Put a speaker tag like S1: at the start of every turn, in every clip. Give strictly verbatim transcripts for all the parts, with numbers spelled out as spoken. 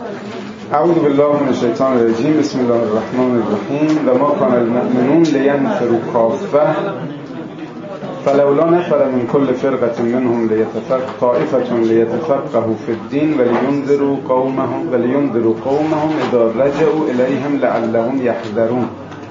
S1: اعوذ بالله من الشیطان الرجیم. بسم الله الرحمن الرحیم. و ما کان المؤمنون لینفروا کافة فلولا نفر من كل فرقة منهم لیتفقهوا طائفة لیتفقهوا في الدین ولینذروا قومهم ولینذروا قومهم اذا رجعوا الیهم لعلهم یحذرون.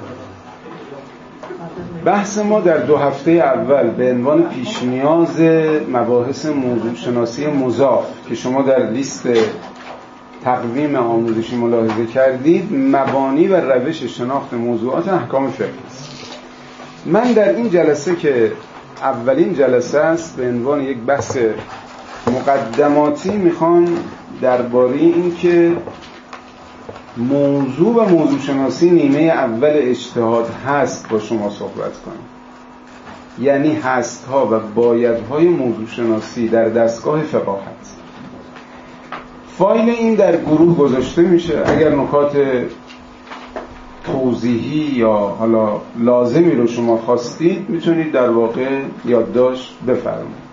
S1: بحث ما در دو هفته اول به عنوان پیش نیاز مباحث موضوع شناسی مضاف که شما در لیست تقویم آموزشی ملاحظه کردید، مبانی و روش شناخت موضوعات احکام فقهی است. من در این جلسه که اولین جلسه است به عنوان یک بحث مقدماتی میخوام درباره این که موضوع و موضوع شناسی نیمه اول اجتهاد هست با شما صحبت کنم. یعنی هست ها و بایدهای موضوع شناسی در دستگاه فقاهت. فایل این در گروه گذاشته میشه. اگر نکات توضیحی یا حالا لازمی رو شما خواستید میتونید در واقع یادداشت بفرمایید.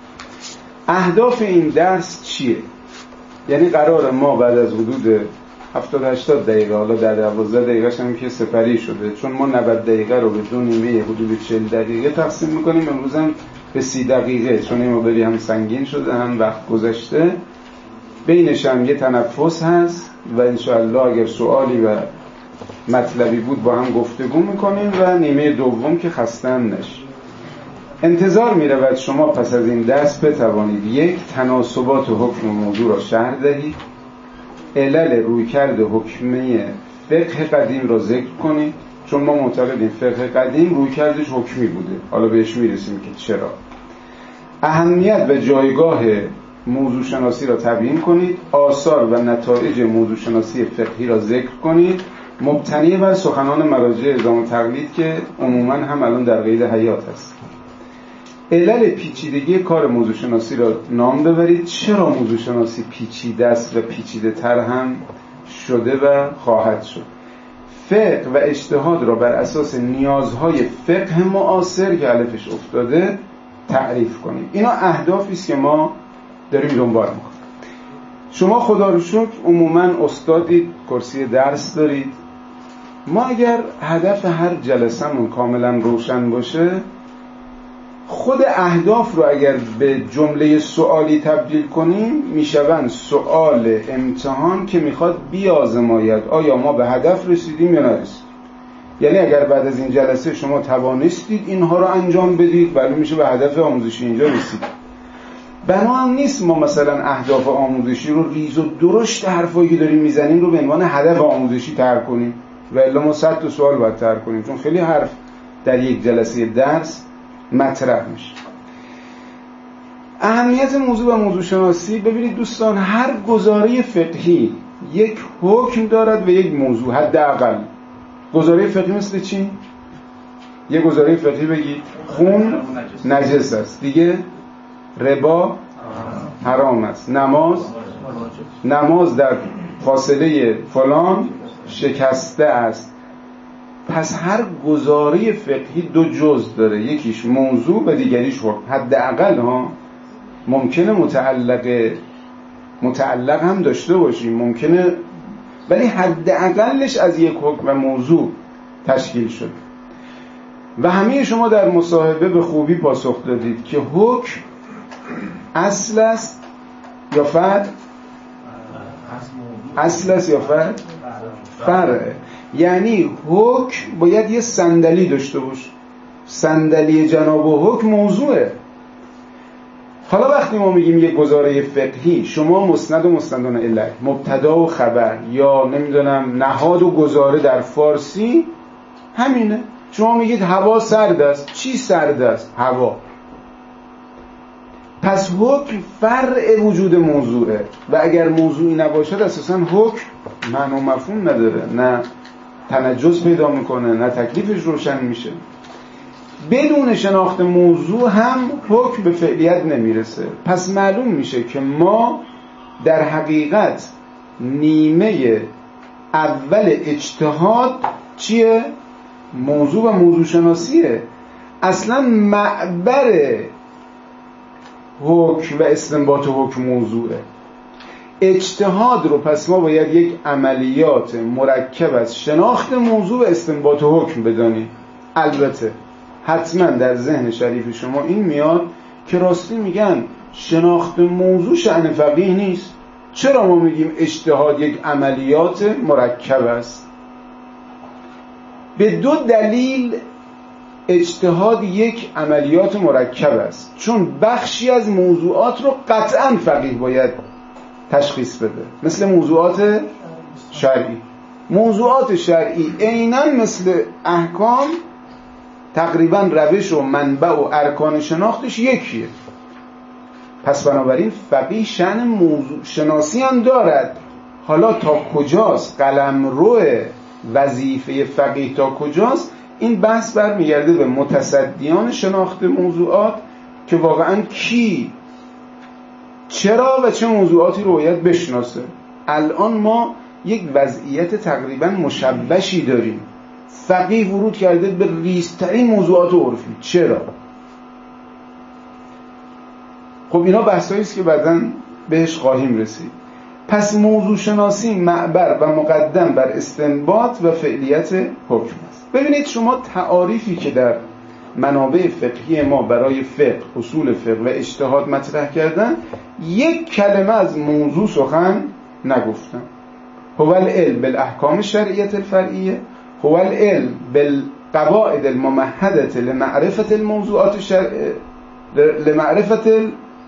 S1: اهداف این درس چیه؟ یعنی قرار ما بعد از حدود هفتاد هشتاد دقیقه، حالا در دوازده دقیقه هم که سپری شده، چون ما نود دقیقه رو به دو نیمه حدود چهل دقیقه تقسیم میکنیم، امروز هم به سی دقیقه، چون این مدلی هم سنگین شده هم وقت گذشته، بینش هم یه تنفس هست و انشاءالله اگر سوالی و مطلبی بود با هم گفتگو میکنیم و نیمه دوم که خسته نشید. انتظار میرود شما پس از این درس بتوانید یک، تناسبات حکم موضوع را شرح دهید، علل رویکرد حکمی فقه قدیم را ذکر کنید، چون ما معتقدیم فقه قدیم رویکردش حکمی بوده، حالا بهش میرسیم که چرا. اهمیت و جایگاه موضوع شناسی را تبیین کنید، آثار و نتایج موضوع شناسی فقهی را ذکر کنید، مبتنی بر سخنان مراجع اعزام و تقلید که عموما هم الان در قید حیات است. علل پیچیدگی کار موضوع شناسی را نام ببرید، چرا موضوع شناسی پیچیده است و پیچیده تر هم شده و خواهد شد. فقه و اجتهاد را بر اساس نیازهای فقه معاصر که الفش افتاده تعریف کنید. اینا اهدافی است که ما داریم دنبال میکنیم. شما خدا رو شکر عموما استادید، کرسی درس دارید. ما اگر هدف هر جلسه‌مون کاملا روشن باشه، خود اهداف رو اگر به جمله سوالی تبدیل کنیم میشوند سوال امتحان که میخواد بیازماید آیا ما به هدف رسیدیم یا نرسیدیم. یعنی اگر بعد از این جلسه شما توانستید اینها رو انجام بدید، ولی میشه به هدف آموزشی اینجا رسید. بنا هم نیست ما مثلا اهداف آموزشی رو ریز و درشت حرفایی که داریم میزنیم رو به عنوان هدف آموزشی طرح کنیم و الا ما صد تا سوال باید طرح کنیم، چون خیلی حرف در یک جلسه درس مطرح میشه. اهمیت موضوع و موضوع شناسی، ببینید دوستان، هر گزاره فقهی یک حکم دارد و یک موضوع. حداقل گزاره فقهی مثل چی؟ یک گزاره فقهی بگید خون نجس است، دیگه ربا حرام است، نماز نماز در فاصله فلان شکسته است. پس هر گزاره فقهی دو جزء داره، یکیش موضوع و دیگریش حکم. حداقل ها ممکنه متعلق متعلق هم داشته باشیم، ممکنه، ولی حداقلش از یک حکم و موضوع تشکیل شد. و همه شما در مصاحبه به خوبی پاسخ دادید که حکم اصل است یا فرع؟ اصل است یا فرع؟ فرع. یعنی حکم باید یه صندلی داشته باشه. صندلی جناب و حکم موضوعه. حالا وقتی ما میگیم یک گزاره فقهی، شما مسند و مستندان الیه، مبتدا و خبر، یا نمیدونم نهاد و گزاره در فارسی همینه. شما میگید هوا سرد است. چی سرد است؟ هوا. پس حکم فرع وجود موضوعه و اگر موضوعی نباشد اساساً حکم معنی و مفهوم نداره، نه تنجس پیدا میکنه، نه تکلیفش روشن میشه. بدون شناخت موضوع هم حکم به فعلیت نمیرسه. پس معلوم میشه که ما در حقیقت نیمه اول اجتهاد چیه؟ موضوع و موضوع شناسیه. اصلا معبر حکم و استنباط حکم موضوعه. اجتهاد رو پس ما باید یک عملیات مرکب از شناخت موضوع و استنباط حکم بدانیم. البته حتما در ذهن شریف شما این میاد که راستی میگن شناخت موضوع شأن فقیه نیست. چرا ما میگیم اجتهاد یک عملیات مرکب است؟ به دو دلیل اجتهاد یک عملیات مرکب است. چون بخشی از موضوعات رو قطعا فقیه باید تشخیص بده، مثل موضوعات شرعی. موضوعات شرعی عیناً مثل احکام تقریبا روش و منبع و ارکان شناختش یکیه. پس بنابراین فقیه شأن موضوع شناسی هم دارد. حالا تا کجاست قلمرو وظیفه فقیه، تا کجاست، این بحث برمیگرده به متصدیان شناخت موضوعات که واقعا کی چرا و چه موضوعاتی رو باید بشناسه. الان ما یک وضعیت تقریبا مشوشی داریم. فقیه ورود کرده به ریزترین موضوعات عرفی. چرا؟ خب اینا بحثایی است که بعداً بهش خواهیم رسید. پس موضوع شناسی معبر و مقدم بر استنباط و فعلیت حکم است. ببینید شما تعاریفی که در منابع فقهی ما برای فقه، اصول فقه و اجتهاد مطرح کردن، یک کلمه از موضوع سخن نگفتن. هو العلم بالاحکام الشرعیه الفرعیه، هو العلم بالقواعد الممهده لمعرفت الموضوعات الشرعیه، لمعرفت ال...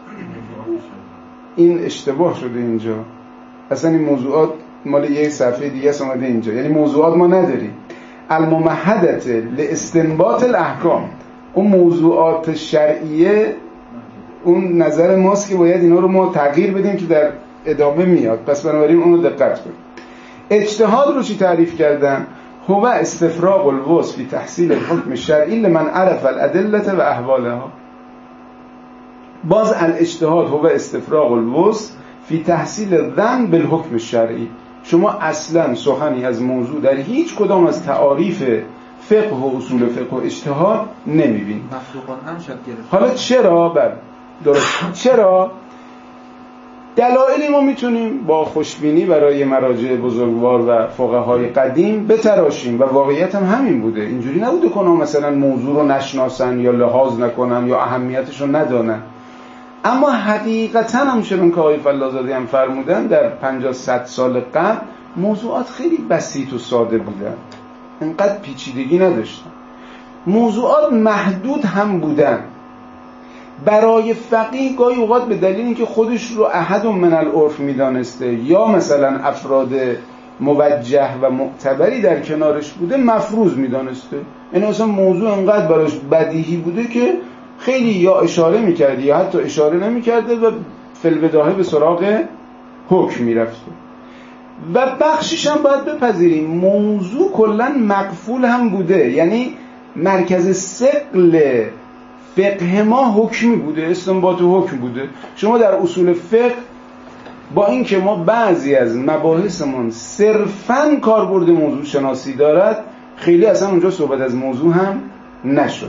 S1: این اشتباه شده اینجا، اصلا این موضوعات مال یک صفحه دیگه است اومده اینجا، یعنی موضوعات ما نداریم. الممهدت لاستنباط الاحکام، اون موضوعات شرعیه اون نظر ماست که باید اینا رو ما تغییر بدیم که در ادامه میاد. پس بنابراین اون رو دقت کنیم. اجتهاد رو چی تعریف کردن؟ هو استفراغ الوصف فی تحصیل الحکم الشرعی لمن عرف الادله و احوالها. باز الاجتهاد هو استفراغ الوصف فی تحصیل الظن بالحکم الشرعی. شما اصلا سخنی از موضوع در هیچ کدام از تعاریف فقه و اصول فقه و اجتهاد نمیبینید.
S2: مفروقان هم شد گرفت.
S1: حالا چرا؟ بله درست. چرا؟ دلایلی ما میتونیم با خوشبینی برای مراجع بزرگوار و فقهای قدیم بتراشیم و واقعیت هم همین بوده. اینجوری نبوده که مثلا موضوع رو نشناسن یا لحاظ نکنن یا اهمیتش رو ندانن. اما حقیقتا هم چون که آقای فلاح‌زاده هم فرمودن در پنجاه صد سال قبل موضوعات خیلی بسیط و ساده بودن، انقدر پیچیدگی نداشتن. موضوعات محدود هم بودن. برای فقیه گاهی اوقات به دلیل اینکه خودش رو احد من العرف میدانسته یا مثلا افراد موجه و معتبری در کنارش بوده مفروض میدانسته. یعنی مثلا موضوع انقدر براش بدیهی بوده که خیلی یا اشاره میکرده یا حتی اشاره نمیکرده و فی‌البداهه به سراغ حکم میرفته. و بخشش هم باید بپذیریم موضوع کلا مقفول هم بوده، یعنی مرکز ثقل فقه ما حکمی بوده، استنباط حکم بوده. شما در اصول فقه با اینکه ما بعضی از مباحثمون صرفاً کاربرد موضوع شناسی دارد، خیلی اصلا اونجا صحبت از موضوع هم نشد.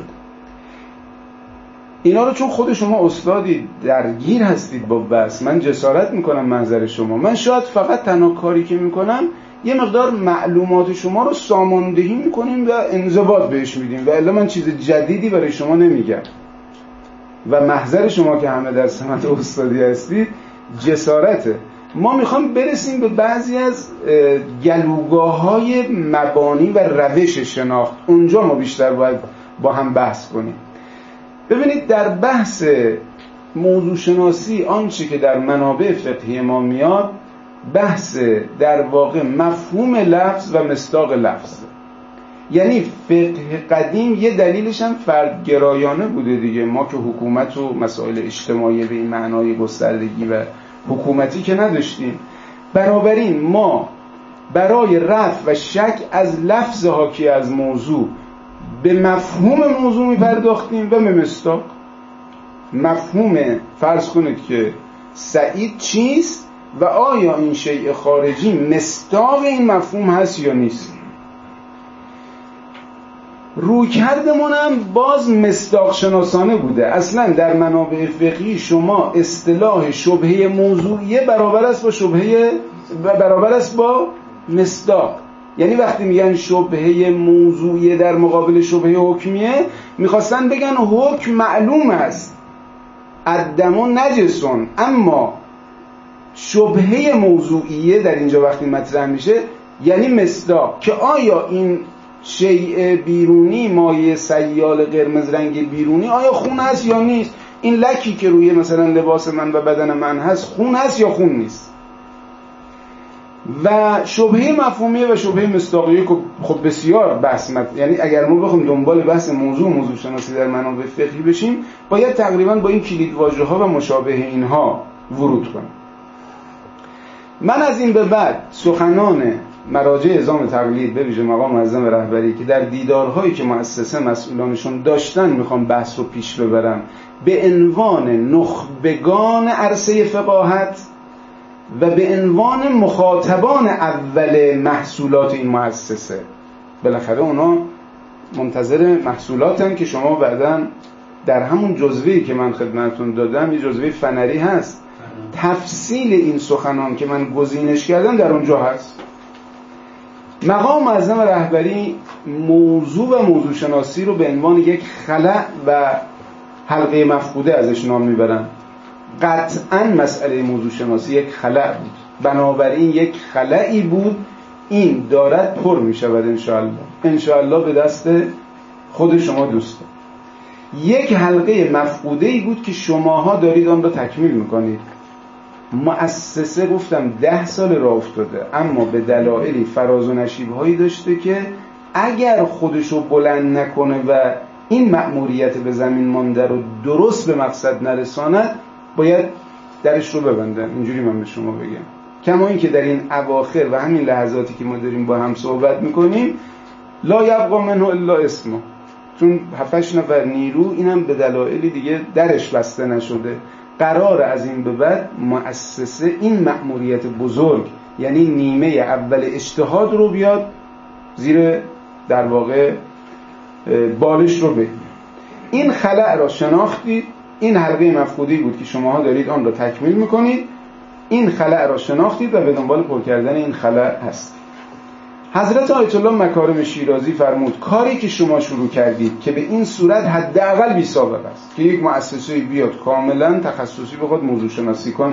S1: اینا رو چون خود شما استادی درگیر هستید با بحث، من جسارت میکنم منظر شما. من شاید فقط تنها کاری که میکنم یه مقدار معلومات شما رو ساماندهی میکنیم و انضباط بهش میدیم و الا من چیز جدیدی برای شما نمیگم. و محضر شما که همه در سمت استادی هستید جسارته. ما میخوام برسیم به بعضی از گلوگاه‌های مبانی و روش شناخت. اونجا ما بیشتر باید با هم بحث کنیم. ببینید در بحث موضوع شناسی آنچه که در منابع فقهی ما میاد بحث در واقع مفهوم لفظ و مصداق لفظ. یعنی فقه قدیم یه دلیلش هم فردگرایانه بوده دیگه. ما که حکومت و مسائل اجتماعی به این معنای گستردگی و حکومتی که نداشتیم، بنابراین ما برای رفع و شک از لفظ حاکی از موضوع به مفهوم موضوع میپرداختیم و به مصداق. مفهوم فرض کنید که سعید چیست و آیا این شیء خارجی مصداق این مفهوم هست یا نیست. رویکردمون هم باز مصداق شناسانه بوده. اصلا در منابع فقهی شما اصطلاح شبهه موضوعیه برابر است با شبهه برابر است با مصداق. یعنی وقتی میگن شبهه موضوعیه در مقابل شبهه حکمیه، میخواستن بگن حکم معلوم است، الدم نجسون، اما شبهه موضوعیه در اینجا وقتی مطرح میشه یعنی مصداق، که آیا این شیء بیرونی، مایع سیال قرمز رنگ بیرونی، آیا خون هست یا نیست؟ این لکی که روی مثلا لباس من و بدن من هست خون هست یا خون نیست؟ و شبهه مفهومیه و شبهه مصداقیه که خب بسیار بحث مد... یعنی اگر ما بخوام دنبال بحث موضوع موضوع شناسی در منابع فقهی بشیم، باید تقریبا با این کلید واژه ها و مشابه اینها ورود کنیم. من از این به بعد سخنان مراجع اعزام تقلید به ویژه مقام معظم رهبری که در دیدارهایی که مؤسسه مسئولانشون داشتن میخوام بحث رو پیش ببرم، به عنوان نخبگان عرصه فقاهت و به عنوان مخاطبان اول محصولات این مؤسسه. بالاخره اونا منتظر محصولاتن که شما بعداً در همون جزوه‌ای که من خدمتتون دادم، یه جزوه فنری هست، تفصیل این سخنان که من گزینش کردم در اونجا هست. مقام معظم رهبری موضوع و موضوع شناسی رو به عنوان یک خلأ و حلقه مفقوده ازش نام میبرن. قطعاً مسئله موضوع شناسی یک خلأ بود، بنابراین یک خلأی بود، این دارد پر میشود انشاءالله انشاءالله به دست خود شما دوستان. یک حلقه مفقوده‌ای بود که شماها دارید آن را تکمیل میکنید. مؤسسه گفتم ده سال راه افتاده، اما به دلایلی فراز و نشیب‌هایی داشته که اگر خودشو بلند نکنه و این مأموریت به زمین مانده رو درست به مقصد نرساند، باید درش رو ببندن. اینجوری من به شما بگم. کما این که در این اواخر و همین لحظاتی که ما داریم با هم صحبت میکنیم، لا یبقا منه الا اسمه، چون هفتش نفر نیرو، اینم به دلایلی دیگه درش بسته نشده. قرار از این به بعد مؤسسه این مأموریت بزرگ، یعنی نیمه اول اجتهاد رو بیاد زیر در واقع بالش رو بگیر. این خلأ را شناختید، این حلقه مفقودی بود که شماها دارید آن را تکمیل میکنید. این خلأ را شناختید و به دنبال پر کردن این خلأ هست. حضرت آیت الله مکارم شیرازی فرمود کاری که شما شروع کردید که به این صورت حداقل بی سابقه است که یک مؤسسه بیاد کاملا تخصصی بخواد موضوع شناسی کنه،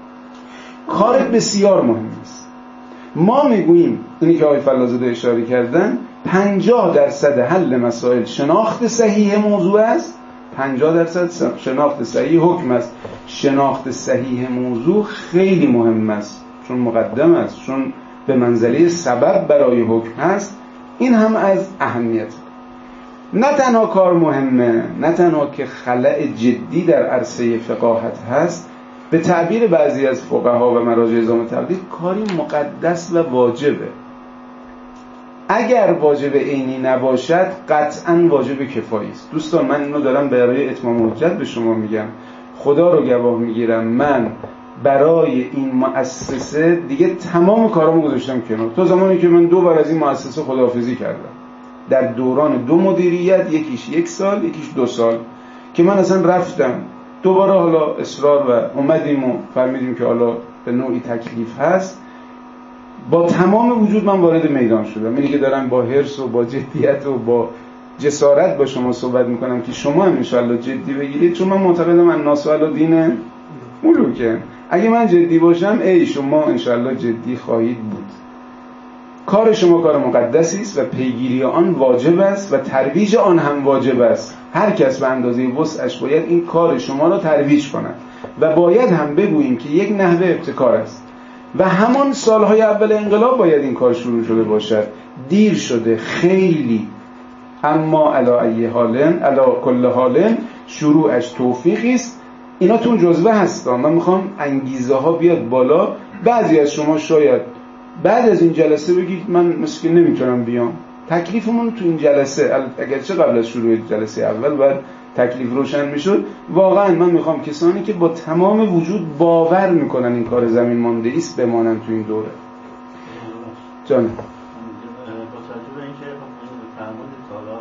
S1: کار بسیار مهم است. ما میگوییم، اینی که آقای فلازاده اشاره کردن، پنجاه درصد حل مسائل شناخت صحیح موضوع است، پنجاه درصد شناخت صحیح حکم است. شناخت صحیح موضوع خیلی مهم است، چون مقدم است، چون به منزله سبب برای حکم هست. این هم از اهمیت. نه تنها کار مهمه، نه تنها که خلأ جدی در عرصه فقاهت هست، به تعبیر بعضی از فقها و مراجع اعزام تقلید کاری مقدس و واجبه. اگر واجب عینی نباشد قطعاً واجب کفایی است. دوستان من اینو دارم برای اتمام حجت به شما میگم، خدا رو گواه میگیرم، من برای این مؤسسه دیگه تمام کارامو گذاشتم کنار. تا زمانی که من دو بار از این مؤسسه خداحافظی کردم در دوران دو مدیریت، یکیش یک سال یکیش دو سال، که من اصلا رفتم دوباره، حالا اصرار و اومدیم و فهمیدیم که حالا به نوعی تکلیف هست، با تمام وجود من وارد میدان شدم. اینی که دارم با حرص و با جدیت و با جسارت با شما صحبت میکنم که شما هم انشاءالله جدی بگیرید، چون من معتقدم الناس علی دین ملوکه. اگه من جدی باشم ای شما انشاءالله جدی خواهید بود. کار شما کار مقدسی است و پیگیری آن واجب است و ترویج آن هم واجب است. هر کس به اندازه وسعش باید این کار شما را ترویج کند و باید هم بگوییم که یک نحوه ابتکار است و همان سالهای اول انقلاب باید این کار شروع شده باشد. دیر شده خیلی، اما علی ای حالن علی کل حالن شروعش توفیقی است. اینا تون جزوه هستم. من میخوام انگیزه ها بیاد بالا. بعضی از شما شاید بعد از این جلسه بگید من مسکن نمیتونم بیام. تکلیفمون تو این جلسه، اگرچه قبل از شروع جلسه اول باید تکلیف روشن میشد. واقعا من میخوام کسانی که با تمام وجود باور میکنن این کار زمین مانده است بمانن تو این دوره. جان
S2: با توجه به اینکه فرمودید حالا ده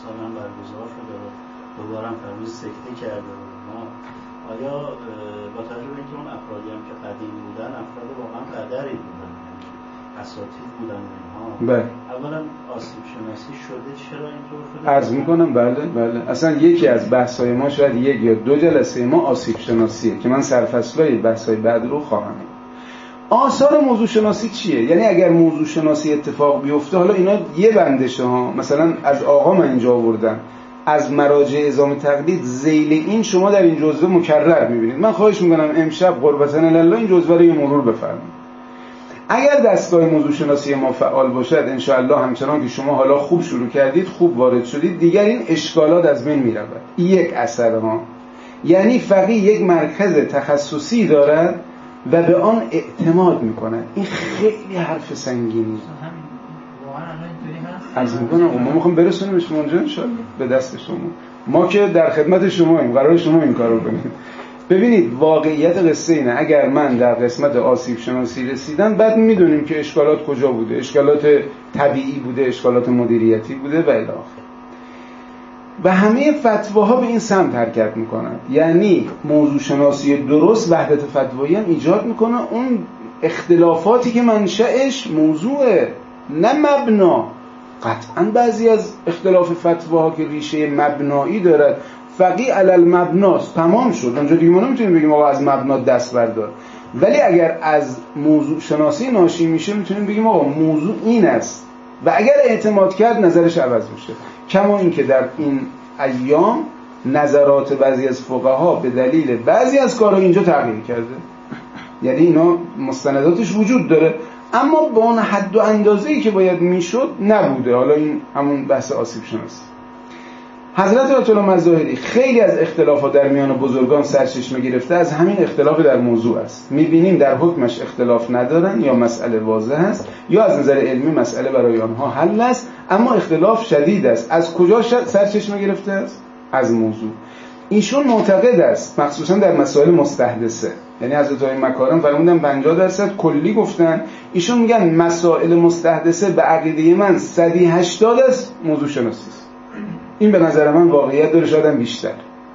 S2: سال هم برگزار شده و دوباره هم فرمود سکته کرده و ما آیا با توجه به اینکه اون افرادی هم که قدیم بودن افراد واقعا قدری بودن، اساتید بودن اینها،
S1: بله
S2: اولا آسیب شناسی شده، چرا اینطور شده؟
S1: عرض میکنم بله بله اصلا یکی از بحث‌های ما شاید یک یا دو جلسه ما آسیب شناسیه که من سرفصلای بحث‌های بعد رو خواهم. آثار موضوع شناسی چیه؟ یعنی اگر موضوع شناسی اتفاق بیفته، حالا اینا یه بندشه ها، مثلا از آقا من اینجا آوردم، از مراجع اعزام تقلید، ذیل این شما در این جزوه مکرر میبینید. من خواهش میکنم امشب قربتن الله این جزوه رو یه مرور بفرمایید. اگر دستگاه موضوع شناسی ما فعال باشد انشاءالله همچنان که شما حالا خوب شروع کردید، خوب وارد شدید، دیگر این اشکالات از بین میرود. یک اثر ها، یعنی فقیه یک مرکز تخصصی دارد و به آن اعتماد میکنند. این خیلی حرف سنگینی از میکنم و ما میخوام برسونیمش اونجا انشاءالله به دست شما. ما که در خدمت شماییم، قرار شما این کارو کنید. ببینید واقعیت قصه اینه، اگر من در قسمت آسیب شناسی رسیدم، بعد میدونیم که اشکالات کجا بوده، اشکالات طبیعی بوده، اشکالات مدیریتی بوده و الی آخر. و همه فتواها به این سمت حرکت میکنند، یعنی موضوع شناسی درست وحدت فتوایی هم ایجاد میکنه. اون اختلافاتی که منشأش موضوعه نه مبنا. قطعا بعضی از اختلاف فتواها که ریشه مبنایی دارد، فقیه علی المبناست، تمام شد اونجا دیگه ما نمیتونیم بگیم آقا از مبنا دست بردار. ولی اگر از موضوع شناسی ناشی میشه میتونیم بگیم آقا موضوع این است و اگر اعتماد کرد نظرش عوض میشه. کما اینکه در این ایام نظرات بعضی از فقها به دلیل بعضی از کارها اینجا تغییر کرده، یعنی اینا مستنداتش وجود داره اما با اون حد و اندازه‌ای که باید میشد نبوده. حالا این همون بحث آسیب شناسی. حضرت آیت الله مظاهری خیلی از اختلافات در میان بزرگان سرچشمه گرفته از همین اختلاف در موضوع است. میبینیم در حکمش اختلاف ندارن، یا مسئله واضح است یا از نظر علمی مسئله برای آنها حل است، اما اختلاف شدید است. از کجا سرچشمه گرفته است؟ از موضوع. ایشون معتقد است مخصوصا در مسائل مستحدثه، یعنی حضرت آقای مکارم فرمودن پنجاه درصد کلی گفتن، ایشون میگن مسائل مستحدثه به عقیده من صدی هشتاد از موضوع شناسی است. این به نظر من واقعیت داره، شاید هم بیشتر.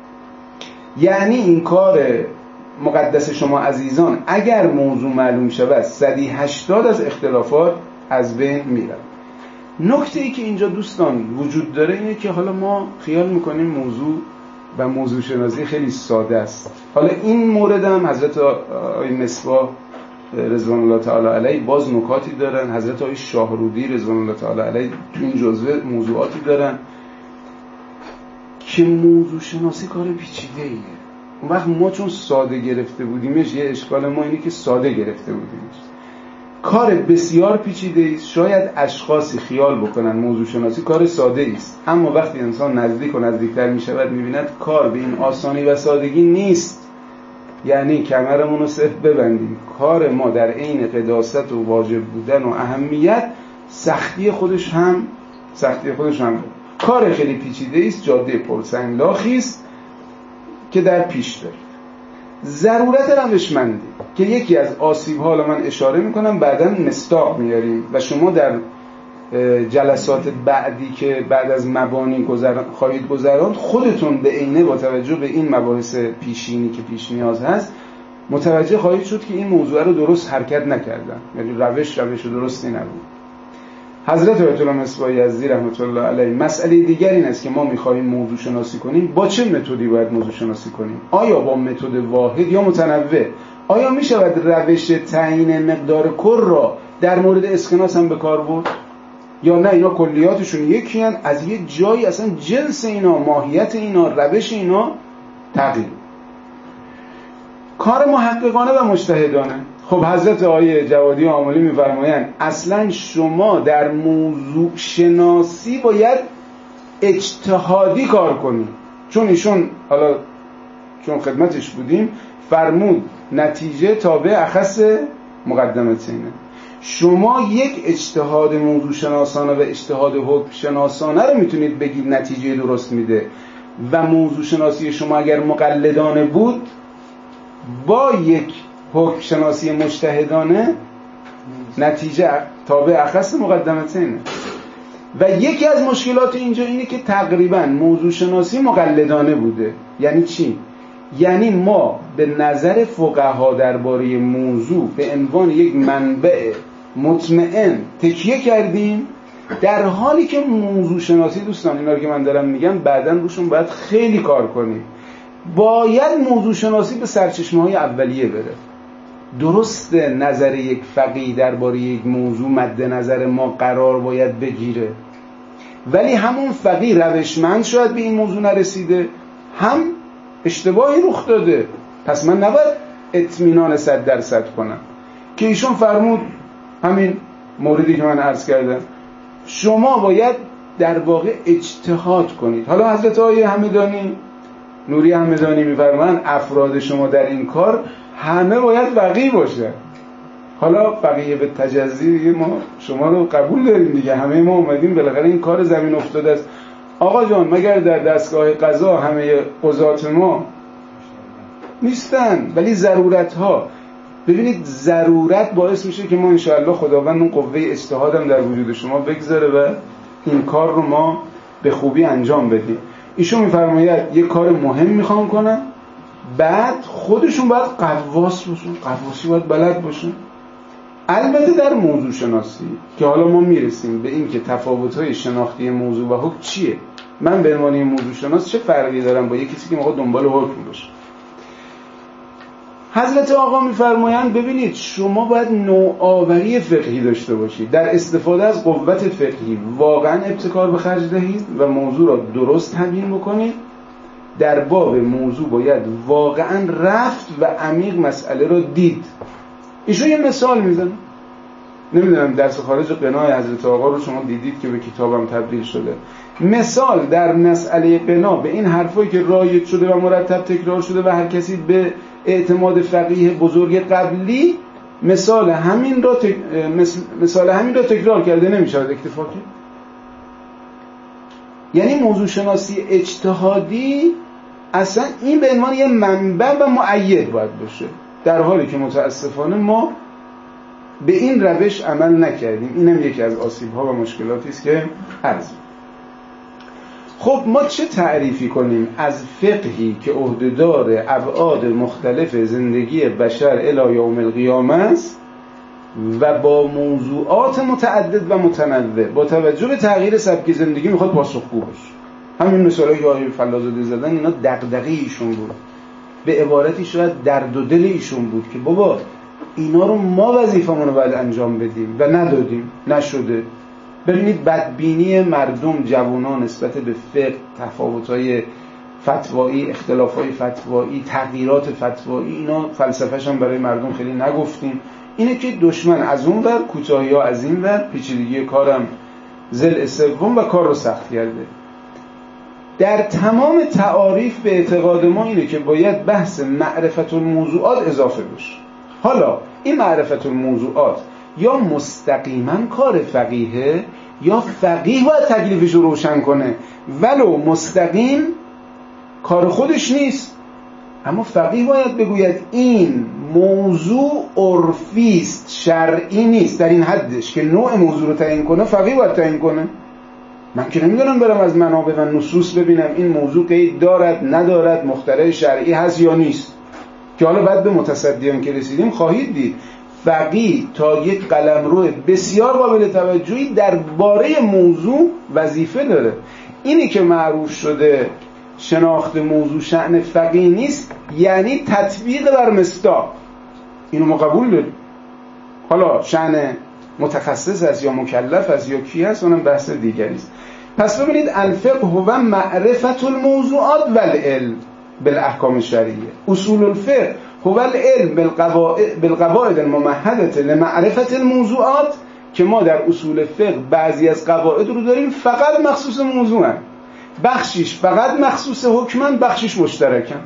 S1: یعنی این کار مقدس شما عزیزان اگر موضوع معلوم شود صدی هشتاد از اختلافات از بین میرن. نکته ای که اینجا دوستان وجود داره اینه که حالا ما خیال میکنیم موضوع و موضوع شناسی خیلی ساده است. حالا این مورد هم حضرت آقای مصباح رضوان الله تعالی علیه باز نکاتی دارن، حضرت آقای شاهرودی رضوان الله تعالی علیه تو این جزوه موضوعاتی دارن که موضوع شناسی کار پیچیده ایه. اون وقت ما چون ساده گرفته بودیمش، یه اشکال ما اینه که ساده گرفته بودیمش. کار بسیار پیچیده است. شاید اشخاصی خیال بکنن موضوع شناسی کار ساده است، اما وقتی انسان نزدیک و نزدیکتر می شود می بیند کار به این آسانی و سادگی نیست. یعنی کمرمون رو صرف ببندیم، کار ما در عین قداست و واجب بودن و اهمیت سختی خودش هم سختی خودش هم کار خیلی پیچیده است، جاده پرسنگلاخی است که در پیش دارید. ضرورت روشمندی که یکی از آسیب ها من اشاره میکنم، بعداً مستاق میاریم و شما در جلسات بعدی که بعد از مبانی گذران خواهید گذراند خودتون به عینه با توجه به این مباحث پیشینی که پیش نیاز هست متوجه خواهید شد که این موضوع رو درست حرکت نکردن، یعنی روش روش درستی نبود. حضرت آیت الله مصباح یزدی رحمت الله علیه مسئله دیگر این است که ما می‌خوایم موضوع شناسی کنیم، با چه متدی باید موضوع شناسی کنیم؟ آیا با متد واحد یا متنوع؟ آیا می‌شود روش تعیین مقدار کر را در مورد اسکناس هم به کار برد؟ یا نه اینا کلیاتشون یکی هن، از یه جایی اصلا جنس اینا، ماهیت اینا، روش اینا تغییر. کار محققانه و مجتهدانه. خب حضرت آقای جوادی آملی می‌فرمایند اصلا شما در موضوع شناسی باید اجتهادی کار کنید، چون ایشون حالا چون خدمتش بودیم فرمود نتیجه تابع اخص مقدمتینه. شما یک اجتهاد موضوع شناسانه و اجتهاد حکم شناسانه رو میتونید بگید نتیجه درست میده و موضوع شناسی شما اگر مقلدانه بود با یک حکم شناسی مجتهدانه نتیجه تابع اخص مقدمتینه. و یکی از مشکلات اینجا اینه که تقریبا موضوع شناسی مقلدانه بوده. یعنی چی؟ یعنی ما به نظر فقها درباره موضوع به عنوان یک منبع مطمئن تکیه کردیم، در حالی که موضوع شناسی دوستان، اینا رو که من دارم میگم بعداً روشون باید خیلی کار کنیم. باید موضوع شناسی به سرچشمه های اولیه بره. درست نظر یک فقیه درباره یک موضوع مد نظر ما قرار باید بگیره، ولی همون فقیه روشمند شاید به این موضوع نرسیده، هم اشتباهی رخ داده. پس من نباید اطمینان صد درصد کنم که ایشون فرمود همین موردی که من عرض کردم. شما باید در واقع اجتهاد کنید. حالا حضرت آقای همدانی نوری همدانی میفرمایند افراد شما در این کار همه باید فقیه باشه. حالا فقیه به تجزی ما شما رو قبول داریم دیگه، همه ما اومدیم بالاخره این کار زمین افتاده است. آقا جان مگر در دستگاه قضا همه قضات ما نیستن؟ ولی ضرورت ها، ببینید ضرورت باعث میشه که ما انشاءالله خداوند اون قوه اجتهادم در وجود شما بگذاره و این کار رو ما به خوبی انجام بدیم. ایشون میفرماید یک کار مهم میخوام کنم، بعد خودشون باید قواس باشن، قواسی باید بلد باشن. البته در موضوع شناسی که حالا ما میرسیم به این که تفاوت‌های شناختی موضوع و حکم چیه، من به عنوان موضوع شناس چه فرقی دارم با یک کسی که میخواد دنبال حکم باشه. حضرت آقا میفرمایند ببینید شما باید نوآوری فقهی داشته باشید، در استفاده از قوت فقهی واقعا ابتکار به خرج دهید و موضوع را درست تبیین بکنید. در باب موضوع باید واقعا رفت و عمیق مسئله را دید. ایشون یه مثال میزنه، نمیدونم درس خارج قناع حضرت آقا رو شما دیدید که به کتابم تبدیل شده. مثال در مسئله قناع به این حرفایی که رایج شده و مرتب تکرار شده و هر کسی به اعتماد فقیه بزرگ قبلی مثال همین را تک... مثال همین را تکرار کرده نمیشه اکتفا کرد. یعنی موضوع شناسی اجتهادی اصلا این به عنوان یه منبع و مؤید باید باشه، در حالی که متاسفانه ما به این روش عمل نکردیم. اینم یکی از آسیب‌ها و مشکلاتی است که عرض. خب ما چه تعریفی کنیم از فقهی که عهده‌دار ابعاد مختلف زندگی بشر الی یوم القیامه است و با موضوعات متعدد و متنوع با توجه به تغییر سبک زندگی میخواد پاسخگو باشه. همین مثالایی که آقای فلازاده زدن اینا دغدغه ایشون بود، به عبارتی شاید درد و دل ایشون بود که بابا اینا رو ما وظیفمون رو باید انجام بدیم و ندادیم، نشده. ببینید بدبینی مردم جوانان نسبت به فقه، تفاوت‌های فتوایی، اختلاف‌های فتوایی، تغییرات فتوایی، اینا فلسفه‌ش هم برای مردم خیلی نگفتیم. اینه که دشمن از اون ور، کوتاهی‌ها از این ور، پیچیدگی کارم ضلع سوم و کار رو سخت کرده. در تمام تعاریف به اعتقاد ما اینه که باید بحث معرفت الموضوعات اضافه بشه. حالا این معرفت الموضوعات یا مستقیما کار فقیه یا فقیه باید تکلیفش رو روشن کنه، ولو مستقیم کار خودش نیست، اما فقیه باید بگوید این موضوع عرفیست، شرعی نیست، در این حدش که نوع موضوع رو تعیین کنه فقیه باید تعیین کنه. من که نمیدونم برم از منابع و نصوص ببینم این موضوع قید دارد ندارد، مخترع شرعی هست یا نیست، که حالا بعد به متصدیان که رسیدیم خواهید دید فقیه تا یک قلمرو بسیار قابل توجهی درباره موضوع وظیفه داره. اینی که معروف شده شناخت موضوع شأن فقیه نیست، یعنی تطبیق بر مصداق. اینو ما قبول داریم. حالا شأن متخصص است یا مکلف است یا کی هست اونم بحث دیگری است. پس ببینید الفقه هو معرفت الموضوعات والعلم بالاحکام الشرعیه. اصول الفقه هو العلم بالقواعد بالقواعد الممهده لمعرفت الموضوعات، که ما در اصول فقه بعضی از قواعد رو داریم فقط مخصوص موضوعن، بخشیش فقط مخصوص حکمن، بخشیش مشترکن.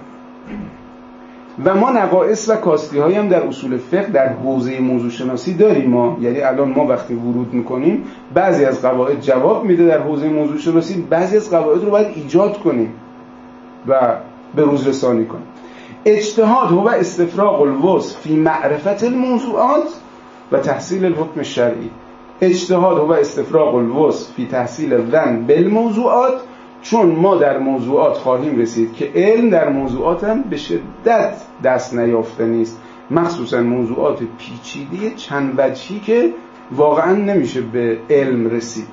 S1: و ما نقائص و کاستی هایی هم در اصول فقه در حوزه موضوع شناسی داریم. ما یعنی الان ما وقتی ورود میکنیم بعضی از قواعد جواب میده در حوزه موضوع شناسی، بعضی از قواعد رو باید ایجاد کنیم و به روز رسانی کنیم. اجتهاد هو استفراغ الوسع فی معرفت الموضوعات و تحصیل الحکم الشرعی. اجتهاد و استفراغ الوسع فی تحصیل الظن بالموضوعات، چون ما در موضوعات خواهیم رسید که علم در موضوعات هم به شدت دست نیافتنی است، مخصوصا موضوعات پیچیده چند وجهی که واقعا نمیشه به علم رسید.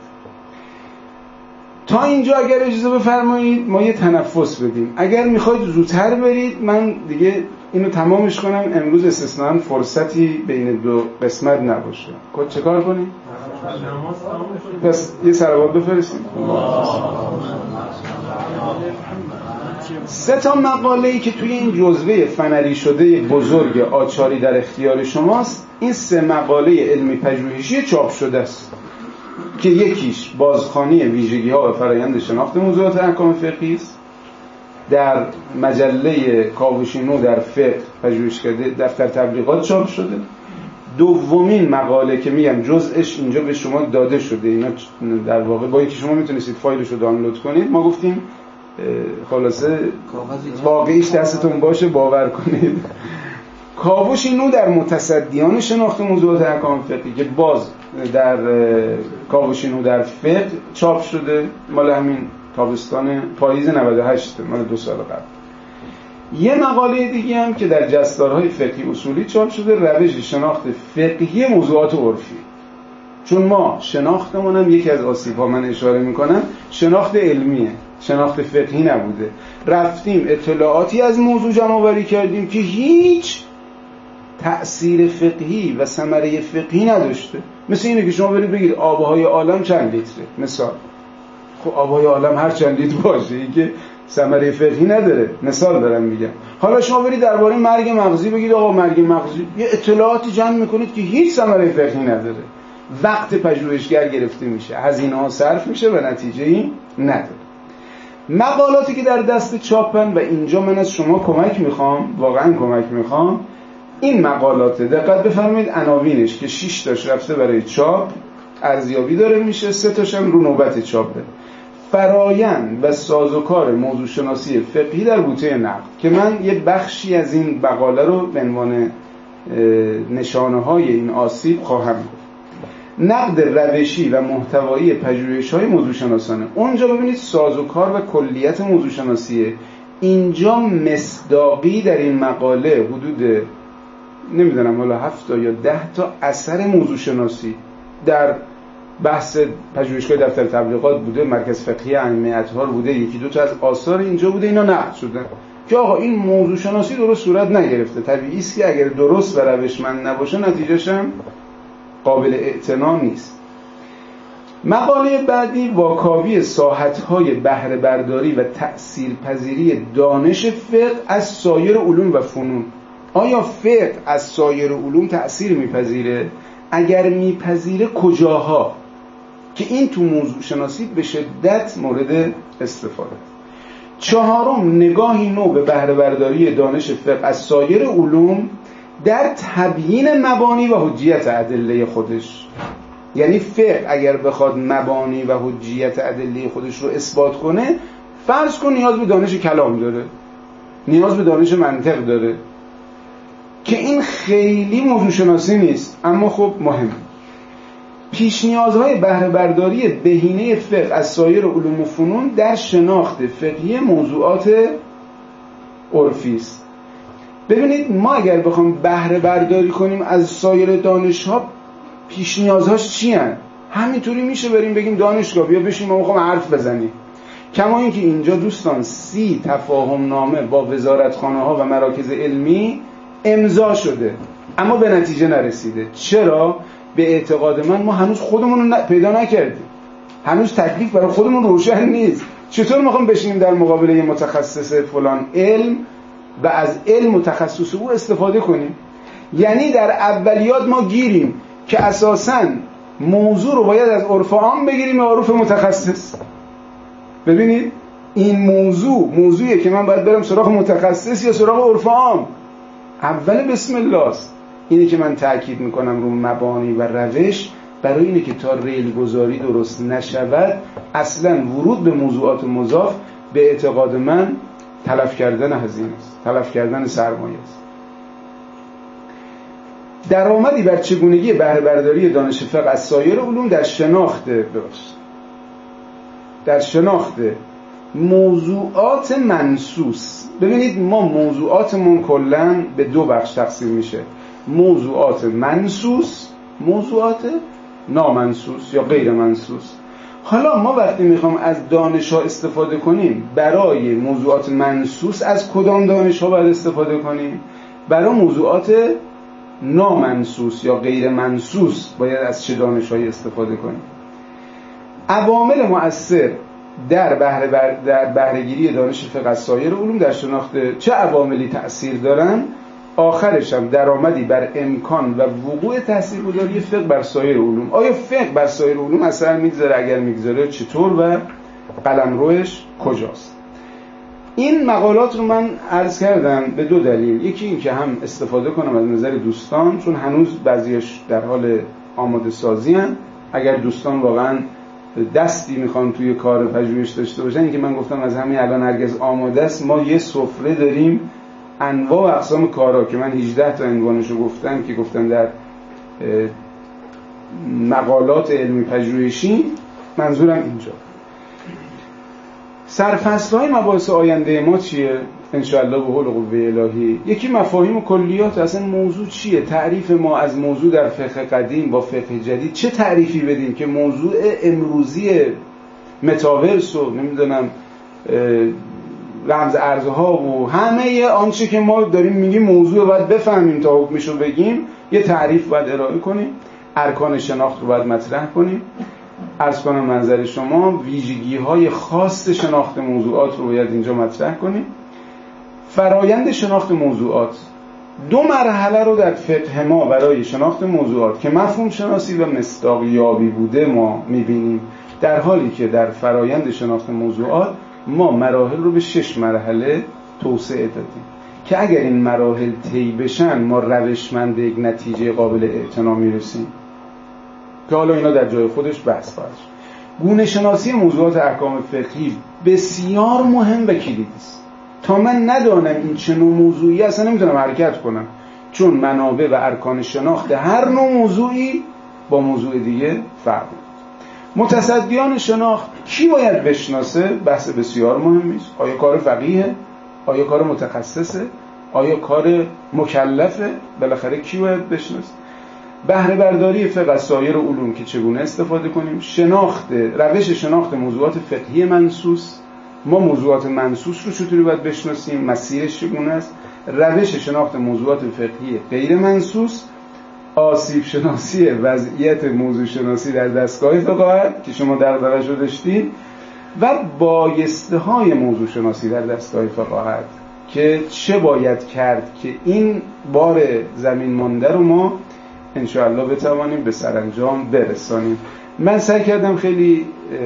S1: تا اینجا اگر اجازه بفرمایید ما یه تنفس بدیم. اگر میخواید زودتر برید من دیگه اینو تمامش کنم، امروز استثناً فرصتی بین دو قسمت نباشه. خب چه کار کنیم؟ پس یه صلوات بفرستیم. سه تا مقاله‌ای که توی این جزوه فنری شده بزرگ آچاری در اختیار شماست، این سه مقاله علمی پژوهشی چاپ شده است که یکیش بازخوانی ویژگی‌ها و فرآیند شناخت موضوعات احکام فقهی است، در مجله کاوشی نو در فقه پژوهشکده دفتر تبلیغات چاپ شده. دومین مقاله که میگم جزءش اینجا به شما داده شده، اینا در واقع با اینکه شما میتونستید فایلش رو دانلود کنید، ما گفتیم خلاصه واقعیش دستتون باشه باور کنید. کاوشی نو در متصدیان شناخت موضوعات احکام فقهی که باز در کاوشی نو در فقه چاپ شده، مال همین تابستان پاییز نود و هشت، مال دو سال قبل. یه مقاله دیگه هم که در جستارهای فقهی اصولی چاپ شده، روش شناخت فقهی موضوعات عرفی. چون ما شناختمون هم یکی از آسیب‌ها من اشاره میکنم شناخت علمیه، شناخت فقهی نبوده. رفتیم اطلاعاتی از موضوع جمع آوری کردیم که هیچ تأثیر فقهی و ثمره فقهی نداشته. مثل اینه که شما برید بگید آبهای عالم چند لیتره مثال. خب آبهای عالم هر چند لیتر باشه، این که ثمره فقهی نداره، مثال دارم میگم. حالا شما برید درباره مرگ مغزی بگید آقا مرگ مغزی، یه اطلاعاتی جمع میکنید که هیچ ثمره فقهی نداره. وقت پژوهشگر گرفته میشه، هزینه ها صرف میشه و نتیجه‌ای نداره. مقالاتی که در دست چاپن و اینجا من از شما کمک میخوام، واقعا کمک میخوام، این مقالات دقت بفرمایید عناوینش که شش تاش رفته برای چاپ ارزیابی داره میشه، سه تاش هم رو نوبت چاپه. فرایند و سازوکار موضوع شناسی فقهی در بوته نقد که من یه بخشی از این مقاله رو به عنوان نشانه های این آسیب خواهم گفت. نقد روشی و محتوایی پژوهش‌های موضوع شناسانه. اونجا ببینید سازوکار و کلیت موضوع شناسیه. اینجا مصداقی در این مقاله حدود نمیدونم حالا هفت تا یا ده تا اثر موضوع شناسی در بحث پژوهشگاه دفتر تبلیغات بوده، مرکز فقهی ائمه اطهار بوده، یکی دو تا از آثار اینجا بوده، اینا نقد شدن که آقا این موضوع شناسی درست صورت نگرفته. طبیعی است که اگر درست و روشمند نباشه نتیجهش هم قابل اعتنا نیست. مقاله بعدی واکاوی ساحت‌های بهره برداری و تأثیرپذیری دانش فقه از سایر علوم و فنون. آیا فقه از سایر علوم تأثیر میپذیره؟ اگر میپذیره کجاها؟ که این تو موضوع شناسی به شدت مورد استفاده. چهارم، نگاهی نو به بهره برداری دانش فقه از سایر علوم در تبیین مبانی و حجیت ادله خودش. یعنی فقه اگر بخواد مبانی و حجیت ادله خودش رو اثبات کنه، فرض کن نیاز به دانش کلام داره، نیاز به دانش منطق داره که این خیلی موضوع شناسی نیست اما خب مهم. پیش نیازهای بهره برداری بهینه فقه از سایر علوم و فنون در شناخت فقهی موضوعات عرفی است. ببینید ما اگر بخوام بهره برداری کنیم از سایر دانش‌ها، پیش نیازهاش چی هن؟ همینطوری میشه بریم بگیم دانشگاه بیا بشین ما میخوام حرف بزنیم. کما اینکه اینجا دوستان سی تفاهم نامه با وزارتخانه ها و مراکز علمی امضا شده اما به نتیجه نرسیده. چرا؟ به اعتقاد من ما هنوز خودمون رو پیدا نکردیم، هنوز تکلیف برای خودمون روشن نیست. چطور میخوام بشینیم در مقابل یه متخصص فلان علم و از علم و تخصص او استفاده کنیم؟ یعنی در اولیات ما گیریم که اساساً موضوع رو باید از عرف عام بگیریم یا عرف متخصص. ببینید این موضوع موضوعیه که من باید برم سراغ متخصص یا سراغ عرف عام. اول بسم الله است. اینه که من تأکید میکنم رو مبانی و روش، برای اینه که تا ریل گذاری درست نشود اصلا ورود به موضوعات مضاف به اعتقاد من تلف کردن هزینه است، تلف کردن سرمایه است. درآمدی بر چگونگی بهره برداری دانش فقه از سایر علوم در شناخت ببخشید در شناخت موضوعات منصوص. ببینید ما موضوعاتمون کلاً به دو بخش تقسیم میشه: موضوعات منصوص، موضوعات نامنصوص یا غیر منصوص. حالا ما وقتی میخوام از دانش‌ها استفاده کنیم، برای موضوعات منصوص از کدام دانش‌ها باید استفاده کنیم؟ برای موضوعات نامنصوص یا غیر منصوص باید از چه دانش‌هایی استفاده کنیم؟ عوامل مؤثر در بهره بر در بهره‌گیری دانش فقه از سایر علوم در شناخت چه عواملی تأثیر دارن؟ آخرش هم درآمدی بر امکان و وقوع تاثیرگذاری فقه بر سایر علوم. آیا فقه بر سایر علوم اثر میگذاره؟ اگر میگذاره چطور و قلمروش کجاست؟ این مقالات رو من عرض کردم به دو دلیل. یکی این که هم استفاده کنم از نظر دوستان، چون هنوز بعضیش در حال آماده سازی هستند. اگر دوستان واقعا دستی میخوان توی کار پژوهش داشته باشن، اینکه من گفتم از همین الان هرگز آماده است. ما یه سفره داریم انواع و اقسام کارا که من هجده تا عنوانشو گفتم که گفتم در مقالات علمی پژوهشی، منظورم اینجا. سرفصل‌های مباحث آینده ما چیه؟ انشاءالله به حول قوه الهی. یکی مفاهیم و کلیات، اصلا موضوع چیه؟ تعریف ما از موضوع در فقه قدیم با فقه جدید چه تعریفی بدیم که موضوع امروزی متاورس و نمیدونم رمز ارزها و همه آنچه که ما داریم میگیم موضوع باید بفهمیم تا حکمشو بگیم، یه تعریف باید ارائه کنیم، ارکان شناخت رو باید مطرح کنیم. عرض کنم منظر شما ویژگی‌های خاص شناخت موضوعات رو باید اینجا مطرح کنیم. فرایند شناخت موضوعات، دو مرحله رو در فقه ما برای شناخت موضوعات که مفهوم شناسی و مصداقیابی بوده ما می‌بینیم، در حالی که در فرایند شناخت موضوعات ما مراحل رو به شش مرحله توسعه دادیم که اگر این مراحل طی بشن ما روشمند به یک نتیجه قابل اعتنا میرسیم که حالا اینا در جای خودش بحث خواهد شد. گونه شناسی موضوعات احکام فقهی بسیار مهم و کلیدی است. تا من ندانم این چه نوع موضوعی اصلا نمیتونم حرکت کنم، چون منابع و ارکان شناخت هر نوع موضوعی با موضوع دیگه فرق داره. متصدیان شناخت کی باید بشناسه؟ بحث بسیار مهمی است. آیا کار فقیه؟ آیا کار متخصصه؟ آیا کار مکلفه؟ بالاخره کی باید بشناسه؟ بهره برداری فقه از سایر علوم که چگونه استفاده کنیم، شناخت روش شناخت موضوعات فقهی منصوص، ما موضوعات منصوص رو چطوری باید بشناسیم، مسیرش چگونه است، روش شناخت موضوعات فقهی غیر منصوص، آسیب شناسی وضعیت موضوع شناسی در دستگاه فقاهت که شما دغدغه‌اش رو داشتید و بایسته های موضوع شناسی در دستگاه فقاهت که چه باید کرد که این بار زمین مانده رو ما انشاءالله بتوانیم به سرانجام برسانیم. من سعی کردم خیلی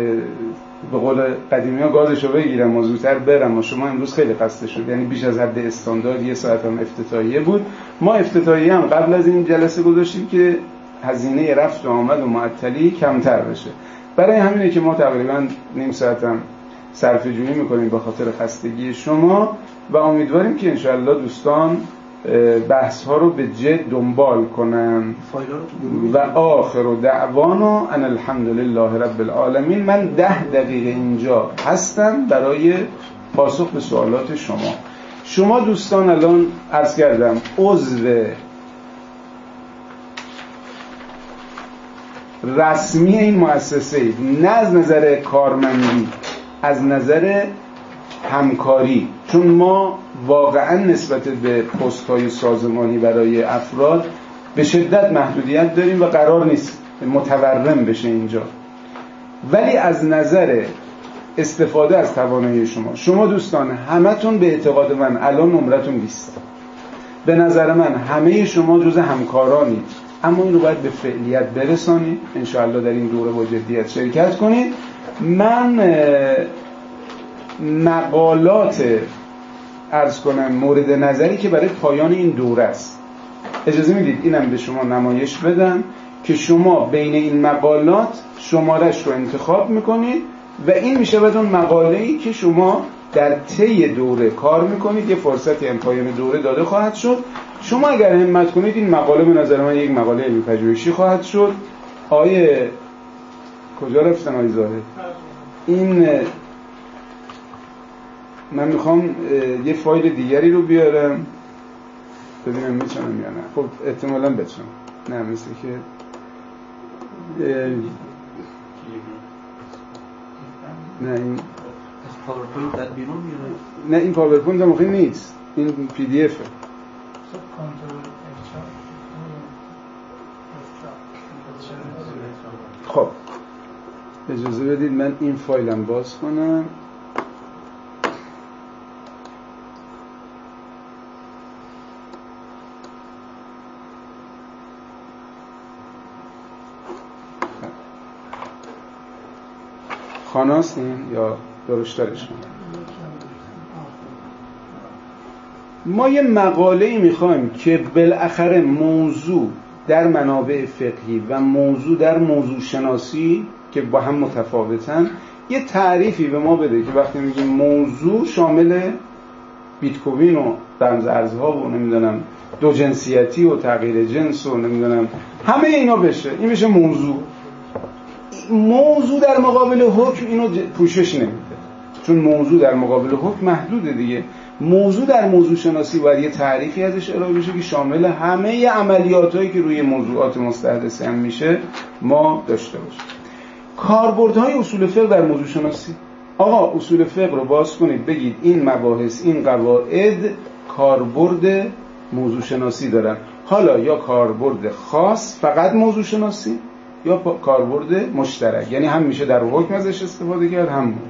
S1: به قول قدیمی ها گازشو بگیرم و زودتر برم و شما امروز خیلی خسته شد، یعنی بیش از حد استاندارد یه ساعت هم افتتاحیه بود. ما افتتاحیه هم قبل از این جلسه گذاشتیم که هزینه رفت و آمد و معطلی کمتر بشه. برای همینه که ما تقریبا نیم ساعت هم صرفه جویی میکنیم به خاطر خستگی شما و امیدواریم که انشاءالله دوستان بحث ها رو به جد دنبال کنن. و آخر دعوانا ان الحمدلله رب العالمین. من ده دقیقه اینجا هستم برای پاسخ به سوالات شما. شما دوستان الان عرض کردم عضو رسمی این مؤسسه اید، نه از نظر کارمندی، از نظر همکاری، چون ما واقعا نسبت به پست‌های سازمانی برای افراد به شدت محدودیت داریم و قرار نیست متورم بشه اینجا. ولی از نظر استفاده از توانایی شما، شما دوستان همتون به اعتقاد من الان نمرتون بیست. به نظر من همه شما جز همکارانید، اما این رو باید به فعلیت برسانید. انشاءالله در این دوره با جدیت شرکت کنید. من مقالات عرض کنم مورد نظری که برای پایان این دوره است، اجازه میدید اینم به شما نمایش بدم که شما بین این مقالات شمارش رو انتخاب میکنید و این میشه بعد اون مقاله‌ای که شما در طی دوره کار میکنید. یه فرصتی هم پایان دوره داده خواهد شد. شما اگر همت کنید این مقاله به نظر من یک مقاله علمی پژوهشی خواهد شد. آیه کجا رفتن آیه زاهد؟ این من میخوام یه فایل دیگری رو بیارم ببینم میتونم یا نه. خب احتمالاً بتونم. نه مثل که نه این
S2: پاورپوینت در بیرون میره.
S1: نه این پاورپوینت هم مخیل نیست، این پی دی افه. خب اجازه بدید من این فایلم باز کنم. خاناست این یا درشترش کنم. ما یه مقاله‌ای میخوایم که بالاخره موضوع در منابع فقهی و موضوع در موضوع شناسی که با هم متفاوتن یه تعریفی به ما بده که وقتی میگیم موضوع شامل بیت کوین و رمز ارزها و نمیدونم دو جنسیتی و تغییر جنس و نمیدونم همه اینا بشه، این بشه موضوع. موضوع در مقابل حکم اینو پوشش نمیده، چون موضوع در مقابل حکم محدوده دیگه. موضوع در موضوع شناسی باید یه تعریفی ازش ارائه بشه که شامل همه عملیاتایی که روی موضوعات مستحدثه هم میشه ما داشته باشیم. کاربردهای اصول فقه در موضوع شناسی. آقا اصول فقه رو باز کنید بگید این مباحث این قواعد کاربرد موضوع شناسی دارن. حالا یا کاربرد خاص فقط موضوع شناسی یا کاربرد مشترک، یعنی هم میشه در حکم ازش استفاده کرد هم موضوع.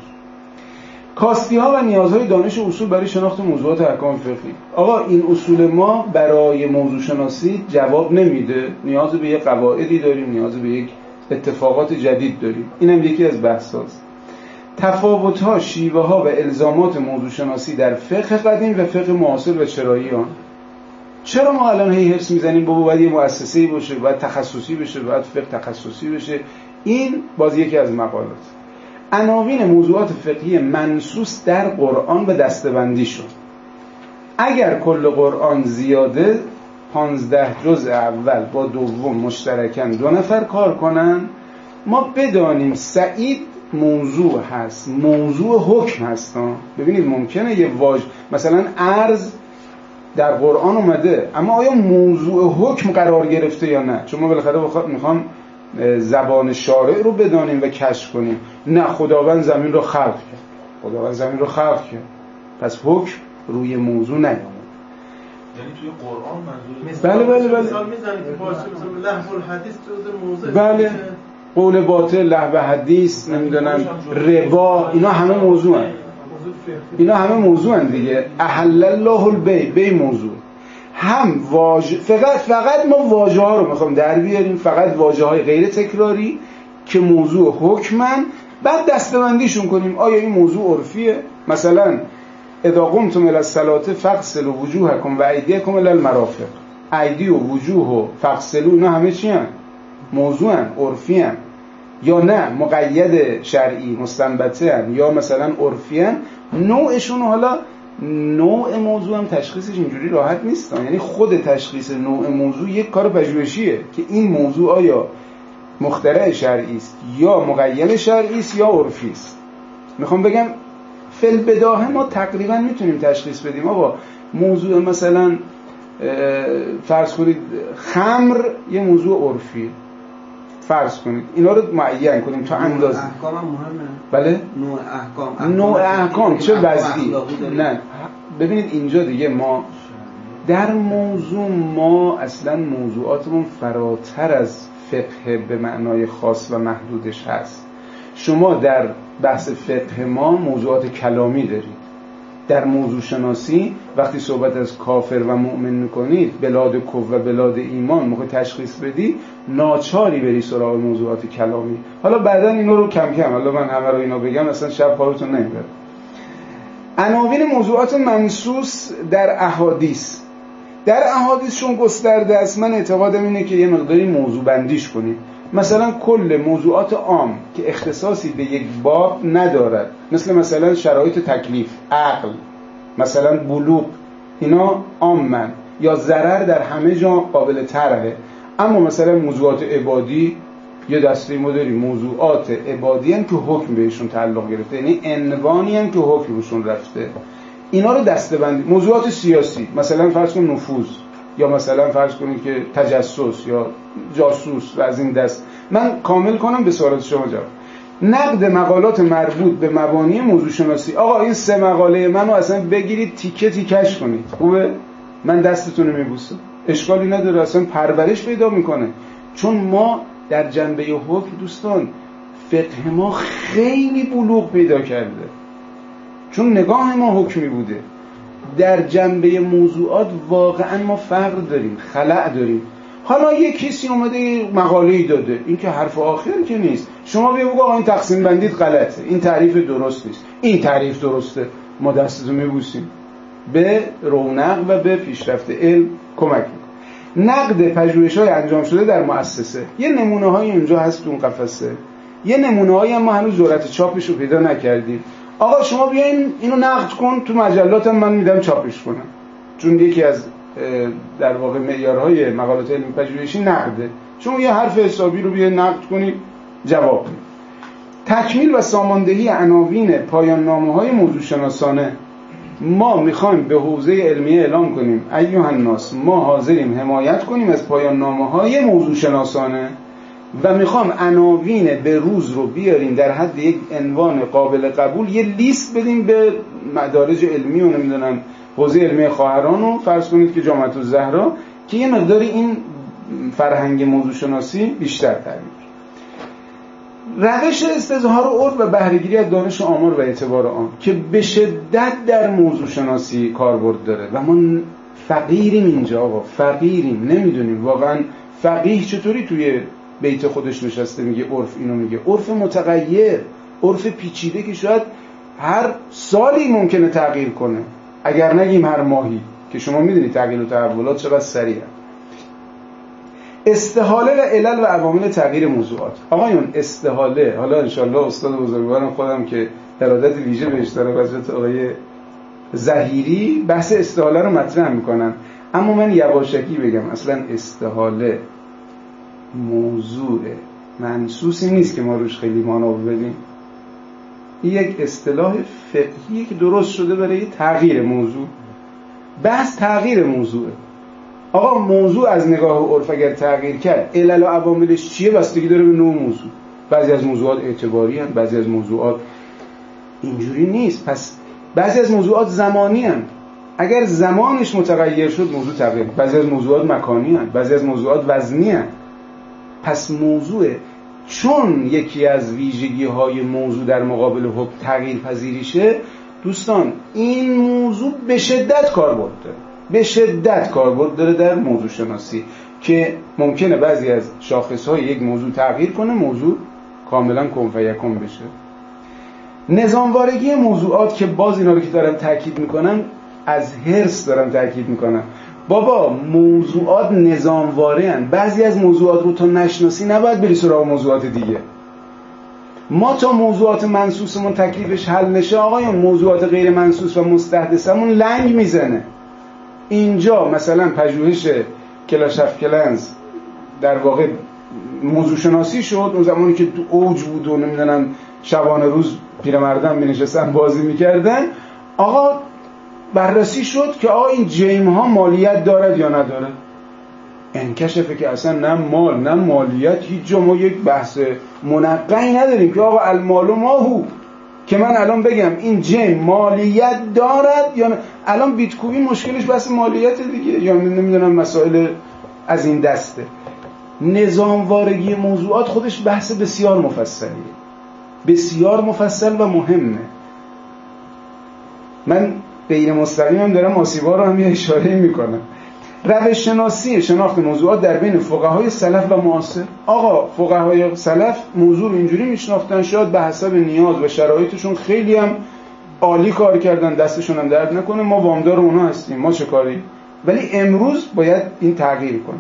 S1: کاستی ها و نیازهای دانش اصول برای شناخت موضوعات احکام فقهی. آقا این اصول ما برای موضوع شناسی جواب نمیده، نیاز به یک قواعدی داریم، نیاز به یک اتفاقات جدید داریم. اینم یکی از بحث‌هاست. تفاوت ها، شیوه ها و الزامات موضوع شناسی در فقه قدیم و فقه معاصر و چرایی ها. چرا ما الان هی حرص میزنیم بابا باید یه مؤسسه‌ای باشه، باید تخصصی بشه، باید فقه تخصصی بشه؟ این باز یکی از مقالات. عناوین موضوعات فقهی منصوص در قرآن و دسته‌بندی شد. اگر کل قرآن زیاده پانزده جزء اول با دوم مشترکاً دو نفر کار کنن، ما بدانیم سعید موضوع هست، موضوع حکم هست. ببینید ممکنه یه واژه مثلا ارز در قرآن اومده اما آیا موضوع حکم قرار گرفته یا نه؟ چون ما بالاخره میخوام زبان شارع رو بدانیم و کشف کنیم. نه، خداوند زمین رو خلق کرد، خداوند زمین رو خلق کرد، پس حکم روی موضوع نیامد.
S3: یعنی توی قرآن منظور
S1: بله بله بله
S4: مثال میزنید که باشه مثلا لهو الحدیث جزء موضوع
S1: بله قول باطل، لهو حدیث، نمیدونم ربا، اینا همه موضوع هست. اینا همه موضوع هست دیگه. احل الله البیع، بیع موضوع. هم واژه فقط فقط ما واژه ها رو میخوام در بیاریم، فقط واژه های غیر تکراری که موضوع حکمن، بعد دسته‌بندیشون کنیم. آیا این موضوع عرفیه؟ مثلا اذا قمتم الی الصلاة فاغسلوا وجوهکم و ایدیکم الی المرافق. ایدی و وجوه و فاغسلوا اینا همه چی هستند؟ موضوعن، عرفی هستند. یا نه مقید شرعی مستنبطه هستند یا مثلا عرفی هستند. نوعشون حالا نوع موضوع هم تشخیصش اینجوری راحت نیست، یعنی خود تشخیص نوع موضوع یک کار پژوهشیه که این موضوع آیا مخترع شرعی است یا مقید شرعی است یا عرفی است. میخوام بگم فی البداهه ما تقریبا میتونیم تشخیص بدیم آقا موضوع مثلا فرض کنید خمر یه موضوع عرفی، فرض کنید اینا رو معین کنیم تا اندازه.
S5: احکام هم مهمه.
S1: بله
S5: نوع احکام
S1: نوع احکام چه وضعی. نه ببینید اینجا دیگه ما در موضوع ما اصلا موضوعاتمون فراتر از فقه به معنای خاص و محدودش هست. شما در بحث فقه ما موضوعات کلامی دارید. در موضوع شناسی وقتی صحبت از کافر و مؤمن میکنید، بلاد کفر و بلاد ایمان، موقع تشخیص بدی ناچاری بری سراغ موضوعات کلامی. حالا بعداً اینا رو کم کم، حالا من همه رو اینا بگم اصلا شب خوابتون نمیبره. عناوین موضوعات منصوص در احادیث. در احادیث چون گسترده است، من اعتقادم اینه که یه مقداری موضوع بندیش کنیم. مثلا کل موضوعات عام که اختصاصی به یک باب ندارد، مثل مثلا شرایط تکلیف، عقل، مثلا بلوغ، اینا عامن. یا ضرر در همه جا قابل طرحه. اما مثلا موضوعات عبادی یه دسته ما داریم موضوعات عبادی هم که حکم بهشون تعلق گرفته، یعنی عنوانی هم که حکم بهشون رفته، اینا رو دسته‌بندی. موضوعات سیاسی مثلا فرض کن نفوذ، یا مثلا فرض کنید که تجسس یا جاسوس و از این دست. من کامل کنم به سوالات شما جواب. نقد مقالات مربوط به مبانی موضوع شناسی. آقا این سه مقاله منو اصلا بگیرید تیکه تیکش کنید، خوبه؟ من دستتون رو میبوسم، اشکالی نداره، اصلا پرورش پیدا میکنه. چون ما در جنبه حکم دوستان فقه ما خیلی بلوغ پیدا کرده، چون نگاه ما حکمی بوده. در جنبه موضوعات واقعا ما فقر داریم، خلأ داریم. حالا یک کسی اومده مقاله‌ای داده، این که حرف آخر که نیست. شما بیا بگو آقا این تقسیم بندیت غلطه، این تعریف درست نیست، این تعریف درسته، ما دستتو میبوسیم. به رونق و به پیشرفت علم کمک میکنه. نقد پژوهش‌های انجام شده در مؤسسه. یه نمونه‌های اینجا هست تو اون قفسه، یه نمونه‌هایی هم ما هنوز جرأت چاپش رو پیدا نکردیم. آقا شما بیاین اینو نقد کن تو مجلاتم، من میدم چاپش کنم، چون یکی از در واقع معیارهای مقالات علمی پژوهشی نقده. شما یه حرف حسابی رو بیاین نقد کنید، جواب بدید. تکمیل و ساماندهی عناوین پایان نامه‌های موضوع شناسانه. ما میخوایم به حوزه علمیه اعلام کنیم ایها الناس، ما حاضریم حمایت کنیم از پایان نامه‌های موضوع شناسانه و میخوام عناوین به روز رو بیاریم در حد یک عنوان قابل قبول، یه لیست بدیم به مدارج علمی و نمیدونم حوزه علمی خواهران و فرض کنید که جامعه الزهرا، که یه مقداری این فرهنگ موضوع شناسی بیشتر تعریف. روش استظهار عرف و بهره‌گیری از دانش آمار و اعتبار آن که به شدت در موضوع شناسی کاربرد داره و ما فقیریم اینجا. آقا فقیریم، نمیدونیم واقعا فقیه چطوری توی بیت خودش نشسته میگه عرف اینو میگه. عرف متغیر، عرف پیچیده که شاید هر سالی ممکنه تغییر کنه، اگر نگیم هر ماهی، که شما میدونید تغییر و تحولات چقدر سریعه. استحاله و علل و عوامل تغییر موضوعات. آقایون استحاله، حالا انشالله استاد بزرگوارم خودم که ارادت ویژه بهش داره، حضرت آقای ظهیری بحث استحاله رو مطرح میکنن، اما من یواشکی بگم اصلا استحاله موضوع منسوسی نیست که ما روش خیلی مانا بدیم. این یک اصطلاح فقهیه که درست شده برای تغییر موضوع. بحث تغییر موضوعه. آقا موضوع از نگاه عرف اگر تغییر کرد، علل و عواملش چیه؟ بستگی داره به نوع موضوع. بعضی از موضوعات اعتباری هستند، بعضی از موضوعات اینجوری نیست. پس بعضی از موضوعات زمانی هستند، اگر زمانش متغیر شد موضوع تغییر. بعضی از موضوعات مکانی هستند، بعضی از موضوعات وزنی هستند. پس موضوع چون یکی از ویژگی های موضوع در مقابل حکم تغییر پذیریشه، دوستان این موضوع به شدت کاربرد داره، به شدت کاربرد داره در موضوع شناسی، که ممکنه بعضی از شاخصهای یک موضوع تغییر کنه، موضوع کاملا کن فیکون بشه. نظاموارگی موضوعات، که باز اینا رو که دارم تاکید میکنم از حرص دارم تاکید میکنم، بابا موضوعات نظامواره هن. بعضی از موضوعات رو تا نشناسی نباید بری سراغ موضوعات دیگه. ما تا موضوعات منسوسمون تکلیفش حل نشه، آقایون موضوعات غیر منسوس و مستحدثمون لنگ میزنه. اینجا مثلا پژوهش کلاش اف کلنز در واقع موضوع شناسی شد، اون زمانی که تو اوج بود و نمیدونم شبانه روز پیرمردان می نشستن بازی میکردن، آقا بررسی شد که آقا این جیم ها مالیت دارد یا نداره. انکشفه که اصلا نه مال نه مالیت، هیچ جا ما یک بحث منقعی نداریم که آقا المال ماهو، که من الان بگم این جیم مالیت دارد یا نه. الان بیت کوین مشکلش بحث مالیت دیگه، یا نمیدونم مسائل از این دسته. نظاموارگی موضوعات خودش بحث بسیار مفصلیه، بسیار مفصل و مهمه. من غیر مستقیم هم دارم آسیبا رو هم یه اشاره میکنم. روش شناسی شناخت موضوعات در بین فقهای سلف و معاصر. آقا فقهای سلف موضوع رو اینجوری میشناختن، شاید به حسب نیاز و شرایطشون خیلی هم عالی کار کردن، دستشون هم درد نکنه، ما وامدار اونها هستیم، ما چه کاری. ولی امروز باید این تغییر کنه.